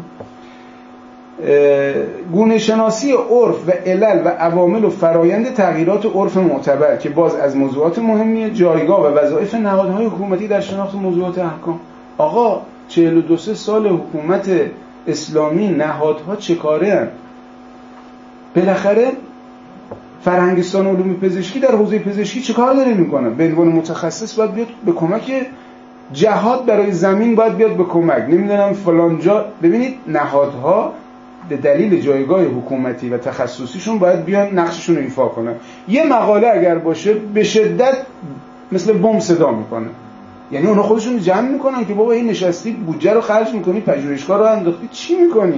S1: گونه شناسی عرف و علل و عوامل و فرایند تغییرات عرف معتبر، که باز از موضوعات مهمیه. جایگاه و وظایف نهادهای حکومتی در شناخت موضوعات احکام. آقا چهل و دو سه سال حکومت اسلامی نهادها چه کاره هستند؟ بالاخره فرهنگستان علوم پزشکی در حوزه پزشکی چه کار داره میکنه؟ به عنوان متخصص باید بیاد به کمک جهاد برای زمین، باید بیاد به کمک نمیدونم فلان جا. ببینید نهادها به دلیل جایگاه حکومتی و تخصصیشون باید بیان نقششون رو ایفا کنن. یه مقاله اگر باشه به شدت مثل بمب صدا میکنه، یعنی اونا خودشون جمع میکنن که بابا این نشستی بودجه رو خرج میکنی، پژوهشگاه رو انداختی، چی میکنی؟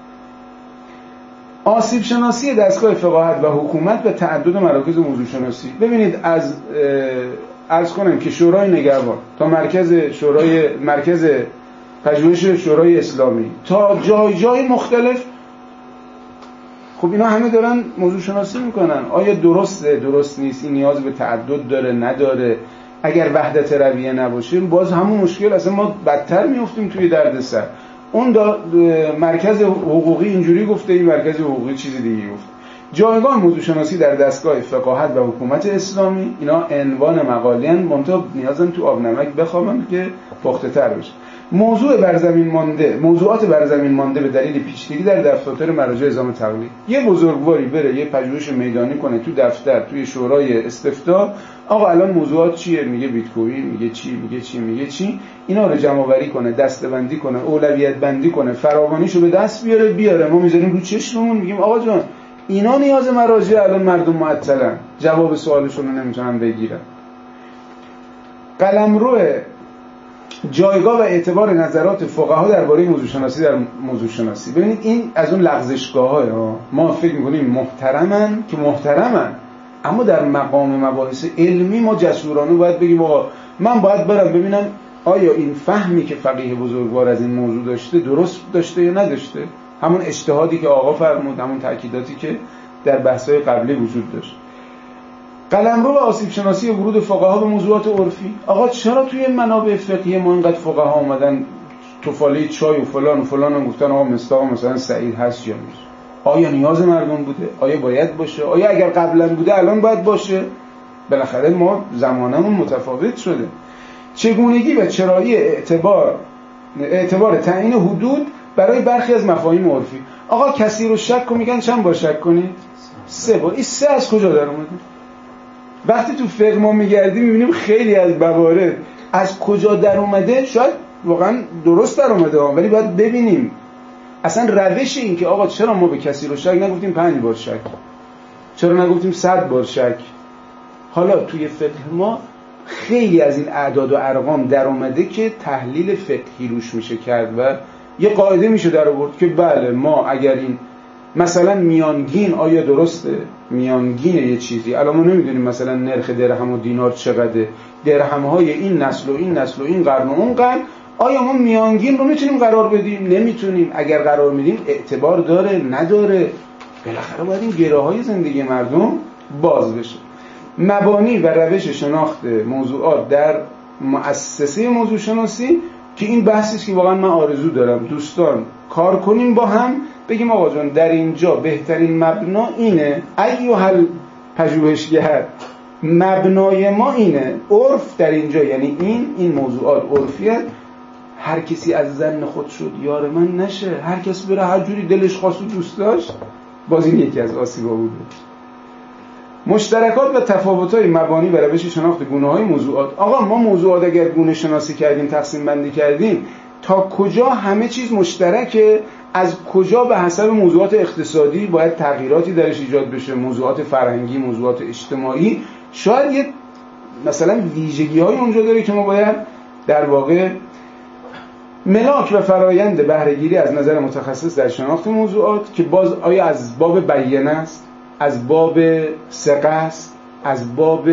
S1: آسیب شناسی دستگاه فقاهت و حکومت و تعدد مراکز موضوع شناسی. ببینید از عرض کنم که شورای نگهبان تا مرکز شورای مرکز پژوهش شورای اسلامی تا جای جای مختلف، خب اینا همه دارن موضوع شناسی میکنن. آیا درسته، درست نیست، این نیاز به تعدد داره، نداره؟ اگر وحدت رویه نباشه باز همون مشکل، اصلا ما بدتر میافتیم توی دردسر. اون مرکز حقوقی اینجوری گفته، این مرکز حقوقی چیز دیگه گفته. جایگاه موضوع شناسی در دستگاه فقاهت و حکومت اسلامی، اینا عنوان مقاله ان، منتها نیازن تو آب نمک بخوابن که پخته تر بشه. موضوع برزمین مانده، موضوعات برزمین مانده به دلیل پیچیدگی در دفتر مراجع اعزام تقلید. یه بزرگواری بره یه پژوهش میدانی کنه تو دفتر، توی شورای استفتاء، آقا الان موضوعات چیه؟ میگه بیت کوین، میگه چی، میگه چی، میگه چی. اینا رو جمع آوری کنه، دسته‌بندی کنه، اولویت بندی کنه، فراوانیشو به دست بیاره بیاره. ما میذاریم رو چشممون، میگیم آقا جان اینا نیاز مراجع، الان مردم معطلن، جواب سوالشون رو نمیتونن بگیرن. قلمرو جایگاه و اعتبار نظرات فقها درباره موضوع شناسی در موضوع شناسی. ببینید این از اون لغزشگاه‌های ما فکر می‌کنیم محترمن که محترمن، اما در مقام مباحث علمی ما جسورانه باید بگیم آقا من باید برم ببینم آیا این فهمی که فقیه بزرگوار از این موضوع داشته درست داشته یا نداشته. همون اجتهادی که آقا فرمود، همون تأکیداتی که در بحث‌های قبلی وجود داشت. قلمرو و آسیب شناسی ورود فقها به موضوعات عرفی. آقا چرا توی منابع فقهی ما اینقدر فقها اومدن توفاله چای و فلان و فلان هم گفتن آقا مصداق مثلا سعید هست یا نیست؟ آیا نیاز مردم بوده؟ آیا باید باشه؟ آیا اگر قبلا بوده الان باید باشه؟ بالاخره ما زمانمون متفاوت شده. چگونگی و چرایی اعتبار اعتبار تعیین حدود برای برخی از مفاهیم عرفی. آقا کسی رو شک کن، میگن چند بار شک کنید؟ سه بار. این سه از کجا در اومده؟ وقتی تو فقه ما میگردیم میبینیم خیلی از موارد از کجا در اومده، شاید واقعا درست در اومده ها، ولی باید ببینیم اصلا روش این که آقا چرا ما به کسی رو شک نگفتیم پنج بار شک، چرا نگفتیم صد بار شک. حالا توی فقه ما خیلی از این اعداد و ارقام در اومده که تحلیل فقهی روش میشه کرد و یه قاعده میشه در آورد که بله ما اگر این مثلا میانگین آیا درسته، میانگین یه چیزی، الان ما نمیدونیم مثلا نرخ درهم و دینار چقدره، درهم های این نسل و این نسل و این قرن و اون قرن، آیا ما میانگین رو میتونیم قرار بدیم؟ نمیتونیم. اگر قرار میدیم اعتبار داره نداره؟ بالاخره باید این گره های زندگی مردم باز بشه. مبانی و روش شناخت موضوعات در مؤسسه موضوع شناسی که این بحثی است که واقعا من آرزو دارم دوستان کار کنیم با هم، بگیم آقا جان در اینجا بهترین مبنا اینه، ایوهل پژوهشگر مبنای ما اینه، عرف در اینجا یعنی این این موضوعات عرفیه، هر کسی از زن خود شد یار من نشه، هر کس بره هر جوری دلش خواست و دوست داشت. باز این یکی از آسیبا بوده. مشترکات و تفاوت‌های مبانی و روش شناخت گونه‌های موضوعات. آقا ما موضوعات اگر گونه شناسی کردیم، تقسیم بندی کردیم، تا کجا همه چیز مشترکه، از کجا به حسب موضوعات اقتصادی باید تغییراتی درش ایجاد بشه، موضوعات فرهنگی، موضوعات اجتماعی، شاید یه مثلا ویژگی‌های اونجا داره که ما باید در واقع ملاک و فرایند بهره‌گیری از نظر متخصص در شناخت موضوعات که باز آیا از باب بیانه است، از باب ثقه است، از باب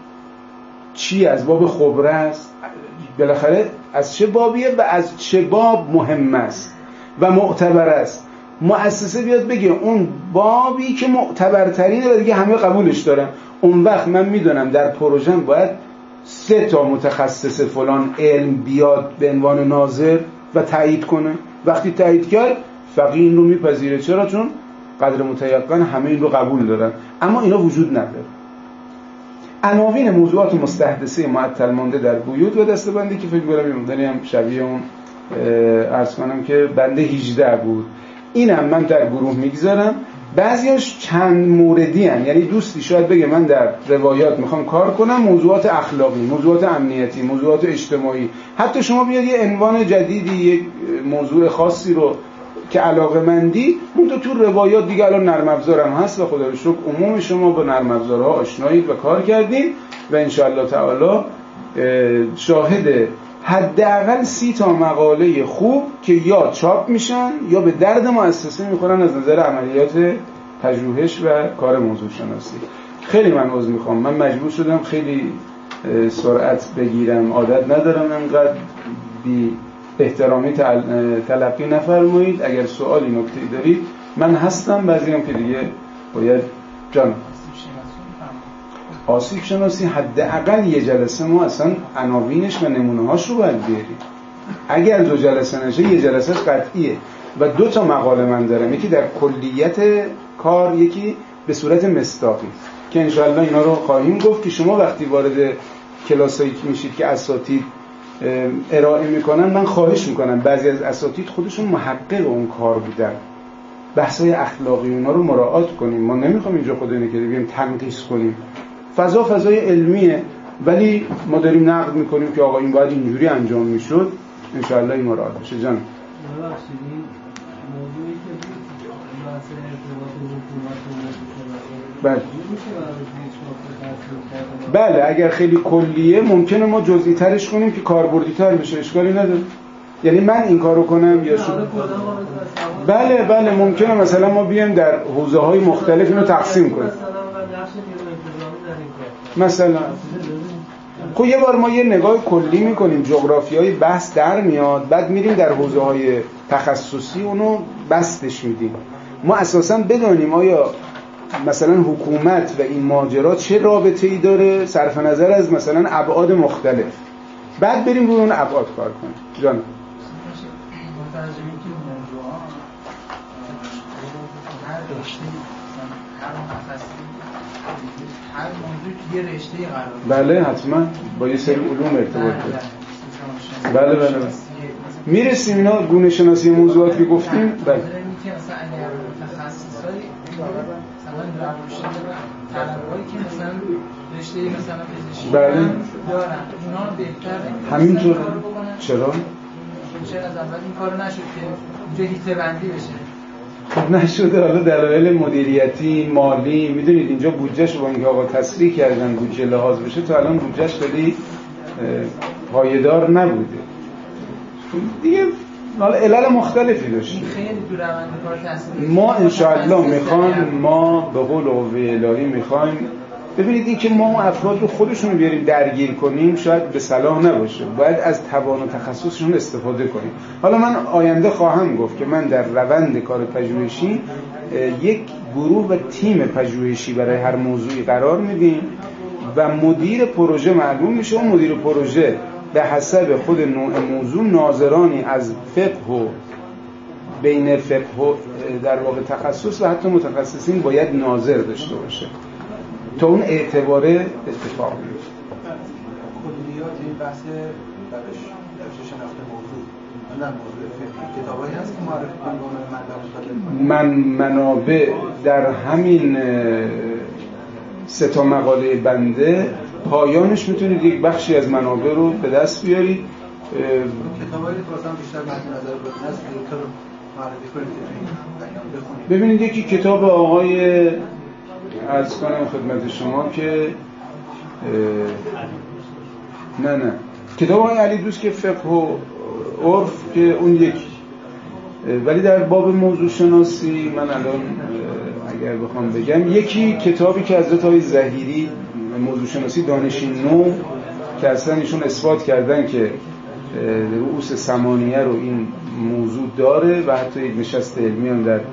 S1: چی، از باب خبره است، بالاخره از چه بابیه و از چه باب مهم است و معتبر است. مؤسسه بیاد بگه اون بابی که معتبرترینه و دیگه همه قبولش دارن، اون وقت من میدونم در پروژم باید سه تا متخصص فلان علم بیاد به عنوان ناظر و تایید کنه. وقتی تایید کرد فقیه این رو میپذیره. چرا؟ چون قدر متیقن همه این رو قبول دارن، اما اینا وجود نداره. عناوین موضوعات مستحدثه معطل مانده در بیوت و دسته‌بندی که فکر می‌کنم این هم شبیه اون عرض کنم که بنده هجده بود. اینم من در گروه میگذارم. بعضیاش چند موردی هن. یعنی دوستی شاید بگه من در روایات میخوام کار کنم، موضوعات اخلاقی، موضوعات امنیتی، موضوعات اجتماعی، حتی شما بیاد یه عنوان جدیدی، یک موضوع خاصی رو که علاقه مندی، اون تو تو روایات دیگه الان نرم افزارم هست و خدا رو شکر عموم شما با نرم افزارها آشنایید و کار کردید و انشاءالله تعالی شاهد حداقل سی تا مقاله خوب که یا چاپ میشن یا به درد مؤسسه میخورن از نظر عملیات پژوهش و کار موضوع شناسی. خیلی من عذر میخوام، من مجبور شدم خیلی سرعت بگیرم، عادت ندارم انقدر بی احترامی تلقی نفرمایید. اگر سوالی نکته‌ای دارید من هستم. بعضی هم که دیگه باید جان آسیب شناسی حداقل یه جلسه ما اصلا عناوینش و نمونه‌هاش رو باید بیاریم. اگر دو جلسه نشه یه جلسه قطعیه. و دو تا مقاله من دارم، یکی در کلیت کار، یکی به صورت مصداقی که انشاءالله اینا رو خواهیم گفت که شما وقتی وارد کلاسایی میشید که اساتید ارائه میکنن، من خواهش میکنم بعضی از اساتید خودشون محقق اون کار بودن، بحث‌های اخلاقی اونا رو مراعات کنیم. ما نمیخوام اینجا خودمون که بگیم تنقیص کنیم، فضا فضای علمیه، ولی ما داریم نقد میکنیم که آقا این باید اینجوری انجام میشد. انشاءالله این مراعات بشه. جان
S5: موضوعی که بحث ارتباط حکومت و
S1: بله بله اگر خیلی کلیه ممکنه ما جزئی ترش کنیم که کاربردی تر بشه، اشکالی نداره. یعنی من این کارو کنم یا شما؟ بله بله ممکنه مثلا ما بیایم در حوزه های مختلف اینو تقسیم کنیم. مثلا خب یه بار ما یه نگاه کلی میکنیم، جغرافیای بحث در میاد، بعد میریم در حوزه های تخصصی اونو بستش میدیم. ما اساسا بدانیم آیا مثلا حکومت و این ماجرا چه رابطه‌ای داره صرف نظر از مثلا ابعاد مختلف، بعد بریم روی اون ابعاد کار کنیم. جان
S5: مترجمی که موضوعا هر رشته هر متخصصی هر موضوعی که یه رشته قرار
S1: بله حتما با یه سری علوم ارتباط داره. بله بله بله میرسیم اینا گونه شناسی موضوعات که گفتیم. بله
S5: مثلا اگر تخصصای مثلا روشن طلبهایی که مثلا رشته مثلا پزشکی
S1: بله
S5: دارن اونا بهتره
S1: همینطور. چرا؟
S5: چرا از اول این کارو نشد که اونجا هیته بندی بشه؟
S1: خب نشده. حالا دلایل مدیریتی مالی میدونید اینجا بودجهش با اینکه آقا تسریع کردن بودجه لحاظ بشه تا الان بودجهش خیلی پایدار نبوده دیگه. حالا علل مختلفی داشت.
S5: خیلی دور روند کار تسریع
S1: ما انشاءالله میخوایم، ما به قول قوه الهی میخوایم. ببینید این که ما اون افراد رو خودشون بیاریم درگیر کنیم شاید به صلاح نباشه، باید از توان و تخصصشون استفاده کنیم. حالا من آینده خواهم گفت که من در روند کار پژوهشی یک گروه و تیم پژوهشی برای هر موضوعی قرار میدیم و مدیر پروژه معلوم میشه. اون مدیر پروژه به حسب خود نوع موضوع ناظرانی از فقه و بین فقه و در واقع تخصص و حتی متخصصین باید ناظر داشته باشه تا اون اعتباره اتفاق بیفته.
S6: کلیات این بحث روش روش شناخت موضوع نه موضوع فقهی کتابایی هست که معرفی کنه
S1: من منابع در همین سه تا مقاله بنده پایانش میتونید یک بخشی از منابع رو به دست بیارید.
S6: کتابایی که مثلا بیشتر مد نظر بودن است که رو معرفی کنید.
S1: ببینید یکی کتاب آقای عرض کنم خدمت شما که نه نه کتاب آقای علی دوست که فقه و عرف که اون یکی، ولی در باب موضوع شناسی من الان اگر بخوام بگم یکی کتابی که حضرت آقای ظهیری موضوع شناسی دانشین نو که اصلا ایشون اثبات کردن که رؤوس ثمانیه رو این موضوع داره و حتی یک نشست علمی هم در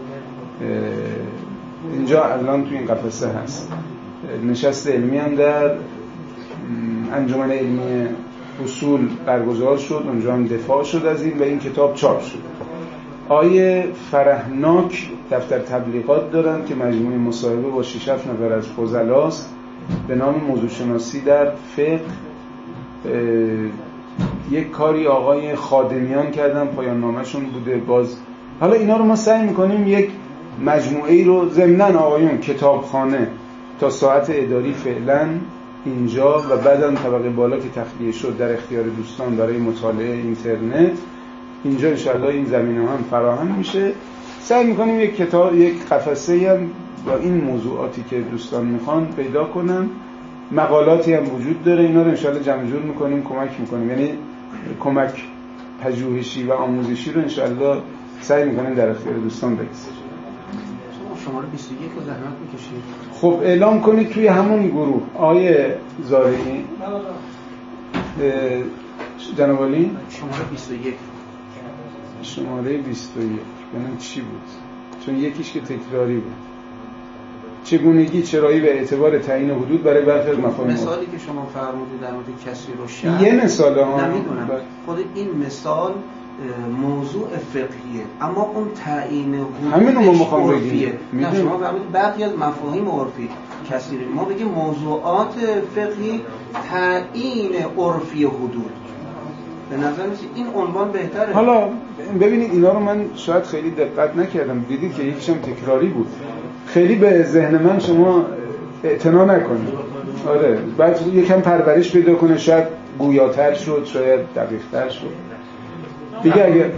S1: اینجا الان تو این قفسه هست، نشست علمی هم در انجمن علمی اصول برگزار شد، اونجا هم دفاع شد از این و این کتاب چاپ شد. آیه فرهناک دفتر تبلیغات دارن که مجموعه مصاحبه با شش هفت نفر از فضلاست به نام موضوع شناسی در فقه. یک کاری آقای خادمیان کردن، پایان نامه‌شون بوده. باز حالا اینا رو ما سعی میکنیم یک مجموعه‌ای رو ضمناً آقایون کتابخانه تا ساعت اداری فعلا اینجا و بعداً طبقه بالا که تخلیه شد در اختیار دوستان برای مطالعه اینترنت، اینجا انشاءالله این زمینه هم فراهم میشه. سعی میکنیم یک کتاب، یک قفسه‌ای هم با این موضوعاتی که دوستان میخوان پیدا کنن. مقالاتی هم وجود داره، اینا رو انشاءالله جمع جور میکنیم، کمک میکنیم، یعنی کمک پژوهشی و آموزشی رو انشاءالله سعی میکنیم در اختیار دوستان بگذاریم.
S6: شماره بیست و یک رو زحمت میکشید.
S1: خب اعلام کنید توی همون گروه. آیه زارعی جناب عالی
S6: شماره بیست و یک
S1: شماره بیست و یک ببینم چی بود، چون یکیش که تکراری بود. چگونگی چرایی و اعتبار تعیین حدود برای برخی از مفاهیم.
S6: مثالی که شما فرمودید در مورد کسی رو شرط،
S1: یه مثال ها
S6: نمیدونم خود این مثال موضوع فقهیه، اما اون تعیین
S1: حدودش
S6: عرفیه. نه شما فرمودید برخی از مفاهیم عرفی کسی رو، ما بگیم موضوعات فقهی تعیین عرفی حدود. به نظر میاد این عنوان بهتره.
S1: حالا ببینید اینا رو من شاید خیلی دقت نکردم، دیدید که یکیشم تکراری بود، خیلی به ذهن من شما اعتنا نکنید. آره بعد یکم پرورش پیدا کنه، شاید گویاتر شد، شاید دقیق‌تر شد. دیگه اگه
S5: موضوع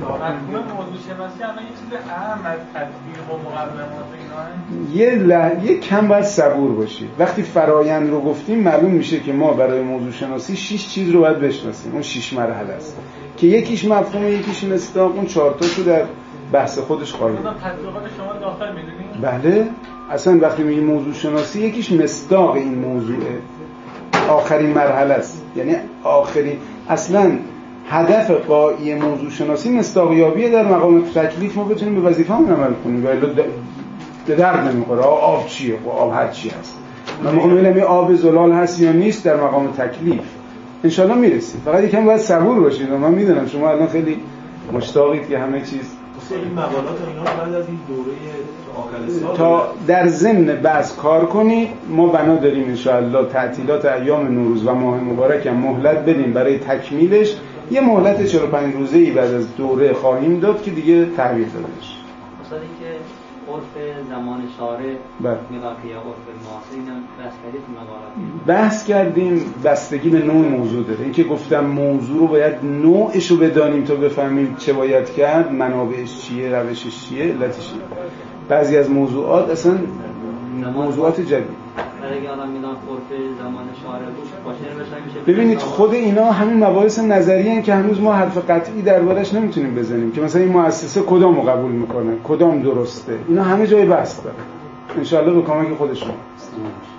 S5: شناسی الان یه چیز اهم از تطبیق و مقدمات اینا،
S1: یه ل... یه کم باید صبور باشید. وقتی فرایند رو گفتیم معلوم میشه که ما برای موضوع شناسی شش چیز رو باید بشناسیم. اون شش مرحله است که یکیش مفهومه، یکیش مصداق، اون چهار تاشو در بحث خودش خواهیم.
S5: خودم تطبیقات شما داخل میدونید؟
S1: بله اصلا وقتی میگیم موضوع شناسی یکیش مصداق این موضوعه، آخرین مرحله است. یعنی آخرین اصلا هدف قایی موضوع شناسی مصداقیابیه در مقام تکلیف ما بتونیم به وظیفه‌مون عمل کنیم. ولی به درد نمیخوره آب چیه، خب آب هر چی هست. من میخوام ببینم آب زلال هست یا نیست در مقام تکلیف. انشالله میرسیم، فقط یکم باید صبور باشید. من میدونم شما الان خیلی مشتاقید که همه چیز
S3: این مقالات و اینا بعد از این دوره آخر سال
S1: تا در ضمن بحث کار کنید. ما بنا داریم انشاءالله تعطیلات ایام نوروز و ماه مبارک هم مهلت بدیم برای تکمیلش. یه مهلت چهل و پنج روزه‌ای بعد از دوره خواهیم داد که دیگه تحویل داده بشه.
S7: مثلا اینکه عرف زمان شارع میقاطی یا عرف معاصر اینا بحث کردید تو مقالات؟
S1: بحث کردیم، بستگی به نوع موضوع داره. اینکه گفتم موضوع رو باید نوعش رو بدانیم تا بفهمیم چه باید کرد، منابعش چیه، روشش چیه، علتش چیه. بعضی از موضوعات اصلا موضوعات جدید.
S7: برای آدم میدان عرف زمان شارع باشه بشه.
S1: ببینید خود اینا همین مباحث نظریه ان که هنوز ما حرف قطعی دربارش نمیتونیم بزنیم که مثلا این مؤسسه کدامو قبول میکنه، کدام درسته. اینا همه جای بحث داره. ان شاء الله به کمک خودشون